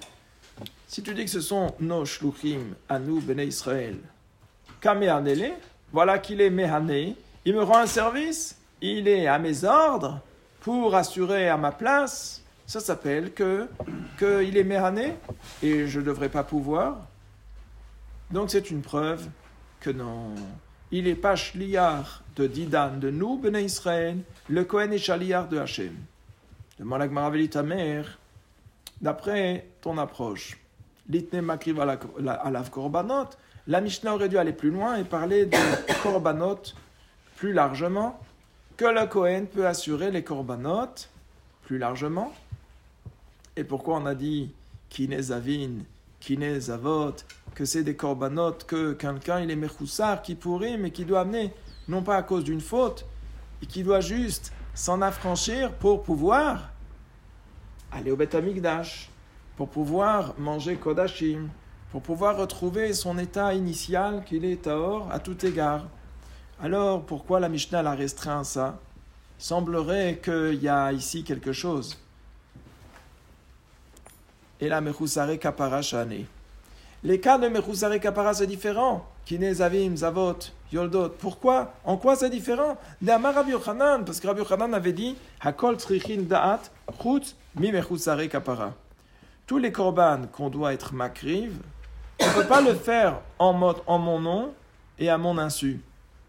Si tu dis que ce sont nos shluchim, à nous, Bnei Israël, kamehanele, voilà qu'il est mehané, il me rend un service, il est à mes ordres pour assurer à ma place, ça s'appelle qu'il est mehané et je ne devrais pas pouvoir. Donc c'est une preuve que non. Il n'est pas shliar de Didan, de nous, Bnei Israël, le Kohen est shliar de Hachem. Demande la Gemara ta mère, d'après ton approche, l'itne makriv alav korbanot, la Mishnah aurait dû aller plus loin et parler de korbanot plus largement, que le Kohen peut assurer les korbanot plus largement. Et pourquoi on a dit kinez avin, kinez avot, que c'est des korbanot, que quelqu'un il est mechoussar, qui pourrit, mais qui doit amener, non pas à cause d'une faute, et qui doit juste s'en affranchir pour pouvoir aller au Beth Amikdash, pour pouvoir manger Kodashim, pour pouvoir retrouver son état initial qu'il est tahor à tout égard. Alors, pourquoi la Mishnah l'a restreint à ça? Il semblerait qu'il y a ici quelque chose. Et la Mechoussare Kapara Shane. Les cas de Mechoussare Kapara, c'est différent. Kinez Zavim, Zavot, Yoldot. Pourquoi? En quoi c'est différent? D'Amar Rabbi Yochanan, parce que Rabbi Yochanan avait dit Hakol Trichin Da'at, Chutz, Mi Mechoussare Kapara. Tous les korban qu'on doit être makriv, on ne peut pas le faire en mon nom et à mon insu.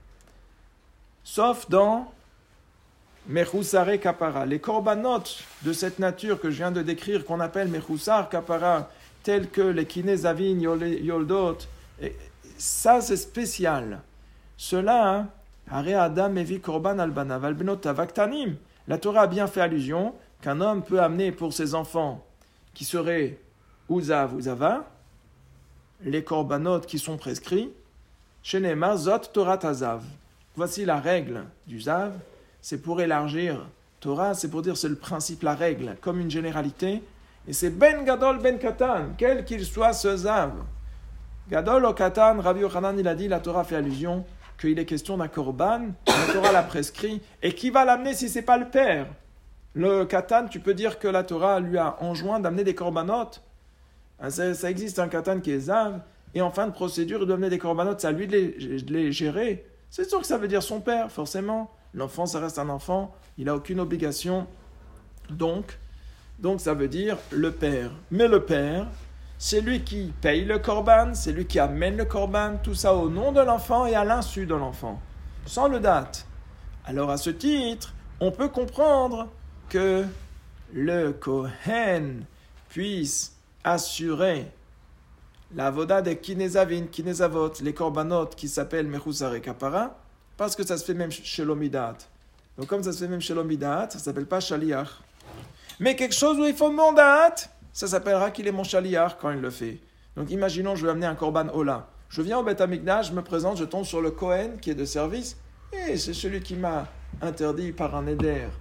Sauf dans Mechoussare Kapara. Les korbanot de cette nature que je viens de décrire, qu'on appelle Mechoussar Kapara, tels que les Kinez Avin, Yoldot, ça c'est spécial. Cela, Hare Adam Evi Korban Albanav Albenot Avaktanim. La Torah a bien fait allusion qu'un homme peut amener pour ses enfants qui seraient Uzav ou Zava, les korbanot qui sont prescrits, Shenema Zot Torah Tazav. Voici la règle du Zav, c'est pour élargir Torah, c'est pour dire c'est le principe, la règle, comme une généralité, et c'est Ben Gadol Ben Katan, quel qu'il soit ce Zav. Gadol ou Katan, Rabbi Yochanan il a dit, la Torah fait allusion qu'il est question d'un korban, la Torah l'a prescrit, et qui va l'amener si c'est pas le père? Le Katan, tu peux dire que la Torah lui a enjoint d'amener des korbanot. Ça existe un Katan qui est Zav, et en fin de procédure, il doit amener des korbanot, c'est à lui de les gérer. C'est sûr que ça veut dire son père, forcément. L'enfant, ça reste un enfant, il n'a aucune obligation. Donc, ça veut dire le père. Mais le père, c'est lui qui paye le korban, c'est lui qui amène le korban, tout ça au nom de l'enfant et à l'insu de l'enfant, sans le date. Alors à ce titre, on peut comprendre que le Kohen puisse assurer la voda des kinezavin, kinezavot, les korbanot qui s'appellent Mechoussare Kapara, parce que ça se fait même chez l'Omidat. Donc comme ça se fait même chez l'Omidat, ça ne s'appelle pas Shaliach. Mais quelque chose où il faut mandat, ça s'appellera qu'il est mon Shaliach quand il le fait. Donc imaginons, je vais amener un korban Ola. Je viens au Beth Amikdash, je me présente, je tombe sur le Kohen qui est de service, et c'est celui qui m'a interdit par un éder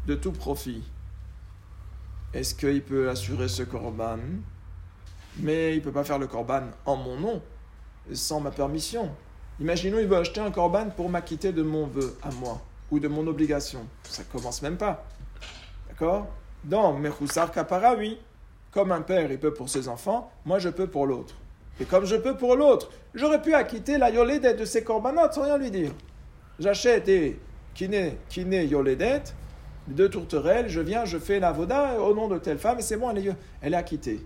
de tout profit, est-ce qu'il peut assurer ce korban? Mais il ne peut pas faire le korban en mon nom, sans ma permission. Imaginons, il veut acheter un korban pour m'acquitter de mon vœu à moi, ou de mon obligation. Ça ne commence même pas. D'accord? Dans Mechoussar Kapara, oui. Comme un père, il peut pour ses enfants, moi je peux pour l'autre. Et comme je peux pour l'autre, j'aurais pu acquitter la yoledet de ses korbanot sans rien lui dire. J'achète des kiné yoledet, deux tourterelles, je viens, je fais la voda au nom de telle femme, et c'est bon, elle est acquittée.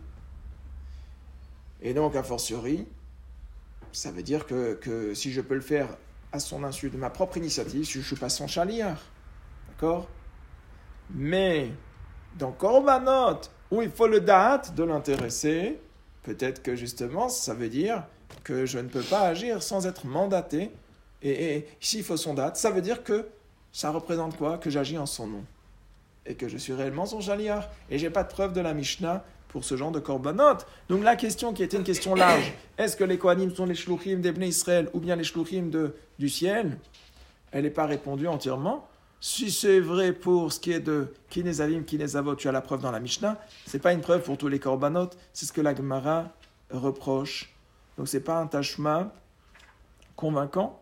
Et donc, a fortiori, ça veut dire que si je peux le faire à son insu, de ma propre initiative, je ne suis pas son chaliar. D'accord? Mais, dans korbanot, où il faut le date de l'intéressé, peut-être que justement, ça veut dire que je ne peux pas agir sans être mandaté. Et s'il faut son date, ça veut dire que ça représente quoi? Que j'agis en son nom. Et que je suis réellement son chaliar. Et je n'ai pas de preuve de la Mishnah pour ce genre de korbanot. Donc la question qui était une question large, est-ce que les Kohanim sont les shluchim des Bnei Israël ou bien les shluchim du ciel? Elle n'est pas répondue entièrement. Si c'est vrai pour ce qui est de Kinezavim, Kinezavot, tu as la preuve dans la Mishnah, ce n'est pas une preuve pour tous les korbanot, c'est ce que la Gemara reproche. Donc ce n'est pas un tashma convaincant.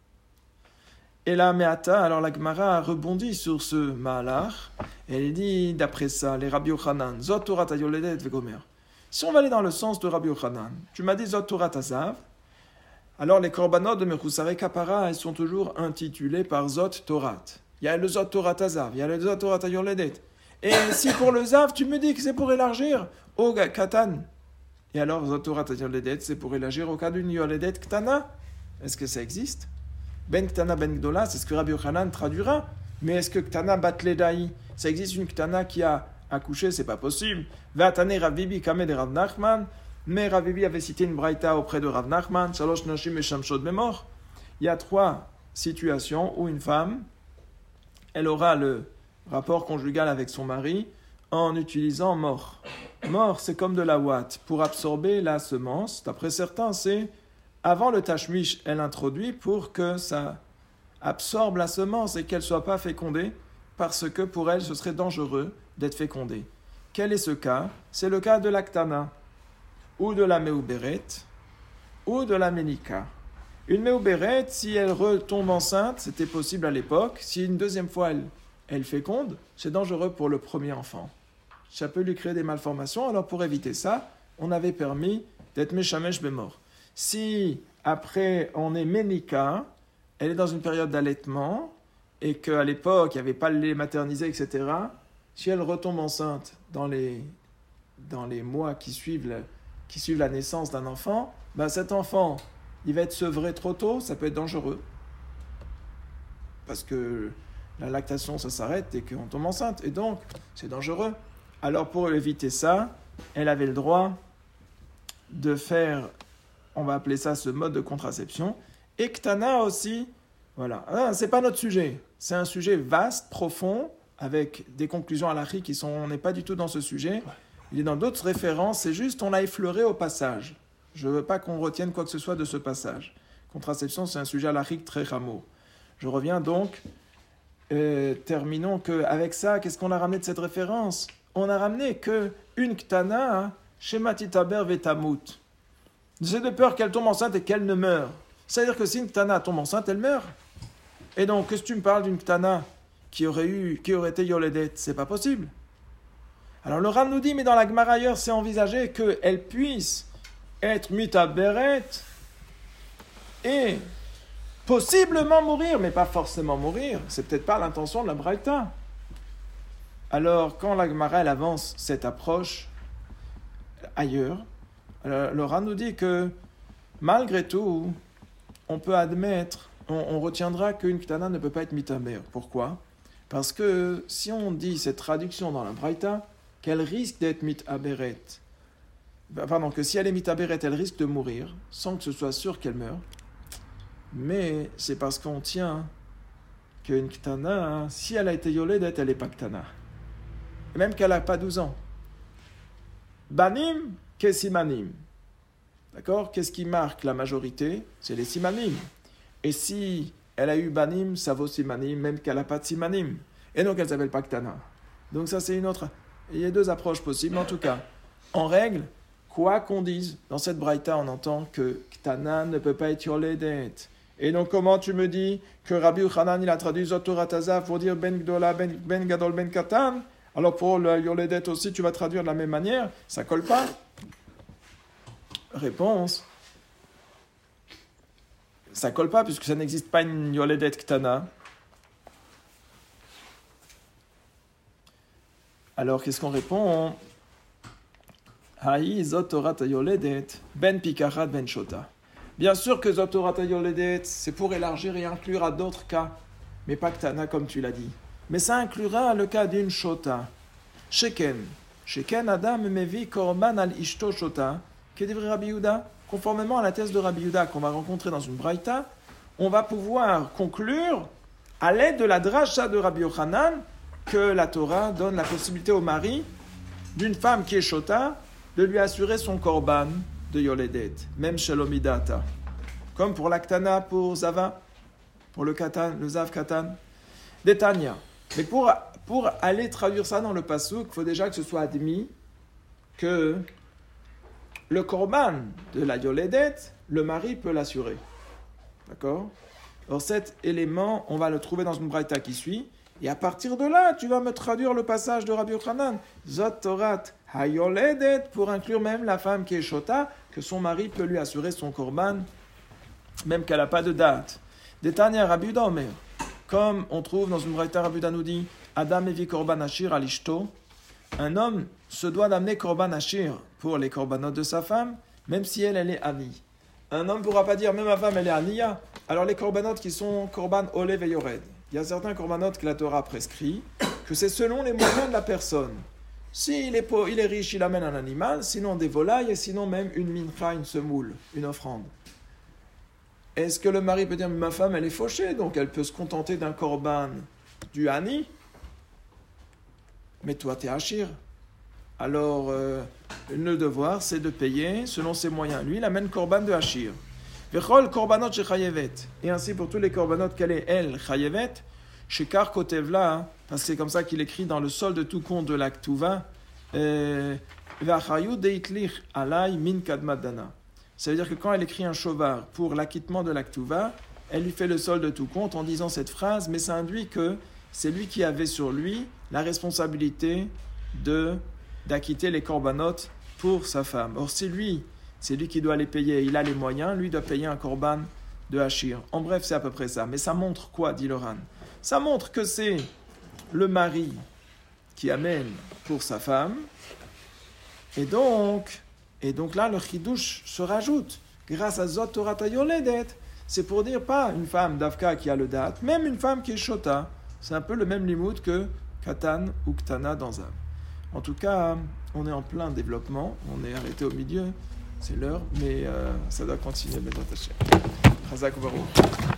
Et là, Meata, alors la Gemara a rebondi sur ce Mahalach. Elle dit, d'après ça, les Rabbi Yochanan, Zot Torah Yoledet Vegomer. Si on va aller dans le sens de Rabbi Yochanan, tu m'as dit Zot Torah Tazav, alors les korbanot de Mechoussar Kapara, elles sont toujours intitulées par Zot Torah. Il y a le Zot Torah Tazav, il y a le Zot Torah Yoledet. Et si pour le Zav, tu me dis que c'est pour élargir au Katan, et alors Zot Torah Yoledet, c'est pour élargir au cas d'une Yoledet Ktana, est-ce que ça existe? Ben Ktana Ben Gdola, c'est ce que Rabbi Yochanan traduira. Mais est-ce que Ktana bat Ledaï? Ça existe une Ktana qui a accouché, c'est pas possible. Vatane Rav Bibi Kamed et Rav Nachman. Mais Rav Bibi avait cité une braïta auprès de Rav Nachman. Shalosh Nashim et Shamshod Memor. Il y a 3 situations où une femme, elle aura le rapport conjugal avec son mari en utilisant mort. Mort, c'est comme de la ouate. Pour absorber la semence, d'après certains, c'est avant le tashmish, elle introduit pour que ça absorbe la semence et qu'elle ne soit pas fécondée, parce que pour elle, ce serait dangereux d'être fécondée. Quel est ce cas? C'est le cas de l'Aktana, ou de la Meuberet, ou de la Ménika. Une Meuberet, si elle retombe enceinte, c'était possible à l'époque. Si une deuxième fois elle féconde, c'est dangereux pour le premier enfant. Ça peut lui créer des malformations. Alors pour éviter ça, on avait permis d'être Meshamesh Bémor. Si après on est Ménika, elle est dans une période d'allaitement et qu'à l'époque il n'y avait pas le lait maternisé, etc. Si elle retombe enceinte dans les mois qui suivent la naissance d'un enfant, ben cet enfant, il va être sevré trop tôt, ça peut être dangereux. Parce que la lactation, ça s'arrête et qu'on tombe enceinte. Et donc, c'est dangereux. Alors pour éviter ça, elle avait le droit de faire, on va appeler ça ce mode de contraception. Et Ktana aussi, voilà. Ah, c'est pas notre sujet. C'est un sujet vaste, profond, avec des conclusions halachiques on n'est pas du tout dans ce sujet. Il est dans d'autres références, c'est juste, on l'a effleuré au passage. Je ne veux pas qu'on retienne quoi que ce soit de ce passage. Contraception, c'est un sujet halachique très rameau. Je reviens donc, terminons avec ça, qu'est-ce qu'on a ramené de cette référence? On a ramené qu'une Ktana, Shematitaber Vetamut. C'est de peur qu'elle tombe enceinte et qu'elle ne meure. C'est-à-dire que si une Ktana tombe enceinte, elle meurt. Et donc, qu'est-ce que tu me parles d'une Ktana qui aurait été Yoledet? C'est pas possible. Alors le Ram nous dit, mais dans la Gemara ailleurs, c'est envisagé qu'elle puisse être mutaberet et possiblement mourir, mais pas forcément mourir. C'est peut-être pas l'intention de la Braïta. Alors, quand la Gemara elle avance cette approche ailleurs, le Ram nous dit que malgré tout, on peut admettre, on retiendra qu'une Ktana ne peut pas être mitaber. Pourquoi? Parce que si on dit cette traduction dans la Braïta, qu'elle risque d'être mitaberet, que si elle est mitaberet, elle risque de mourir, sans que ce soit sûr qu'elle meure. Mais c'est parce qu'on tient qu'une Ktana, si elle a été yoledet, elle n'est pas Ktana. Et même qu'elle n'a pas 12 ans. Banim, kesimanim. D'accord? Qu'est-ce qui marque la majorité? C'est les simanim. Et si elle a eu banim, ça vaut simanim, même qu'elle n'a pas de simanim. Et donc, elle ne s'appelle pas Ktana. Donc, ça, c'est une autre. Il y a deux approches possibles. En tout cas, en règle, quoi qu'on dise, dans cette braïta, on entend que Ktana ne peut pas être Yoledet. Et donc, comment tu me dis que Rabbi Yochanan, il a traduit Zot Torat Hazav pour dire Ben Gdola, Ben Gadol, Ben Katan? Alors, pour le Yoledet aussi, tu vas traduire de la même manière? Ça colle pas? Réponse. Ça colle pas, puisque ça n'existe pas une Yoledet Ktana. Alors, qu'est-ce qu'on répond? Haï Zot Torat Yoledet, Ben Pikarat, Ben Shota. Bien sûr que Zot Torat Yoledet, c'est pour élargir et inclure à d'autres cas, mais pas Ktana comme tu l'as dit. Mais ça inclura le cas d'une Shota. Sheken Adam Mevi Korban al Ishto Shota, que devrait Rabbi Yehuda. Conformément à la thèse de Rabbi Yehuda qu'on va rencontrer dans une braïta, on va pouvoir conclure, à l'aide de la dracha de Rabbi Yochanan, que la Torah donne la possibilité au mari d'une femme qui est Shota de lui assurer son korban de Yoledet, même Shalomidata. Comme pour l'Aktana, pour Zava, pour le Katan, le Zav Katan, Detania. Mais pour aller traduire ça dans le Passouk, il faut déjà que ce soit admis que le korban de la Yoledet, le mari peut l'assurer. D'accord? Alors cet élément, on va le trouver dans une braïta qui suit. Et à partir de là, tu vas me traduire le passage de Rabbi Yochanan. Zot Torat HaYoledet, pour inclure même la femme qui est Shota, que son mari peut lui assurer son korban, même qu'elle n'a pas de date. Détania Rabbi Yehuda Omer. Comme on trouve dans une braïta, Rabbi Yehuda nous dit Adam evi korban ashir al ishto. Un homme se doit d'amener korban ashir pour les korbanot de sa femme, même si elle est ani. Un homme ne pourra pas dire, même ma femme, elle est aniya. Alors les korbanot qui sont korban olev et yored. Il y a certains korbanot que la Torah prescrit, que c'est selon les moyens de la personne. S'il est riche, il amène un animal, sinon des volailles, et sinon même une mincha, une semoule, une offrande. Est-ce que le mari peut dire, ma femme, elle est fauchée, donc elle peut se contenter d'un korban du hani? Mais toi, t'es hachir. Alors, le devoir, c'est de payer selon ses moyens. Lui, il amène korban de hachir. Vechol korbanot shechayevet. Et ainsi pour tous les korbanot qu'elle est, elle, chayevet, shekar kotevla, parce que c'est comme ça qu'il écrit dans le sol de tout compte de la Ktuva, ve'achayu deitlich alay min kadmat dana. Ça veut dire que quand elle écrit un shovar pour l'acquittement de la Ktuva, elle lui fait le sol de tout compte en disant cette phrase, mais ça induit que c'est lui qui avait sur lui la responsabilité d'acquitter les korbanot pour sa femme. Or, c'est lui qui doit les payer, il a les moyens, lui doit payer un korban de hachir. En bref, c'est à peu près ça. Mais ça montre quoi, dit le Ran? Ça montre que c'est le mari qui amène pour sa femme, et donc là, le chidouche se rajoute. Grâce à Zot Torat HaYoledet, c'est pour dire pas une femme d'Avka qui a le date, même une femme qui est Shota. C'est un peu le même limoud que Katan ou Ktana dans Zav. En tout cas, on est en plein développement, on est arrêté au milieu, c'est l'heure, mais ça doit continuer, Bezrat Hashem. Chazak Baruch.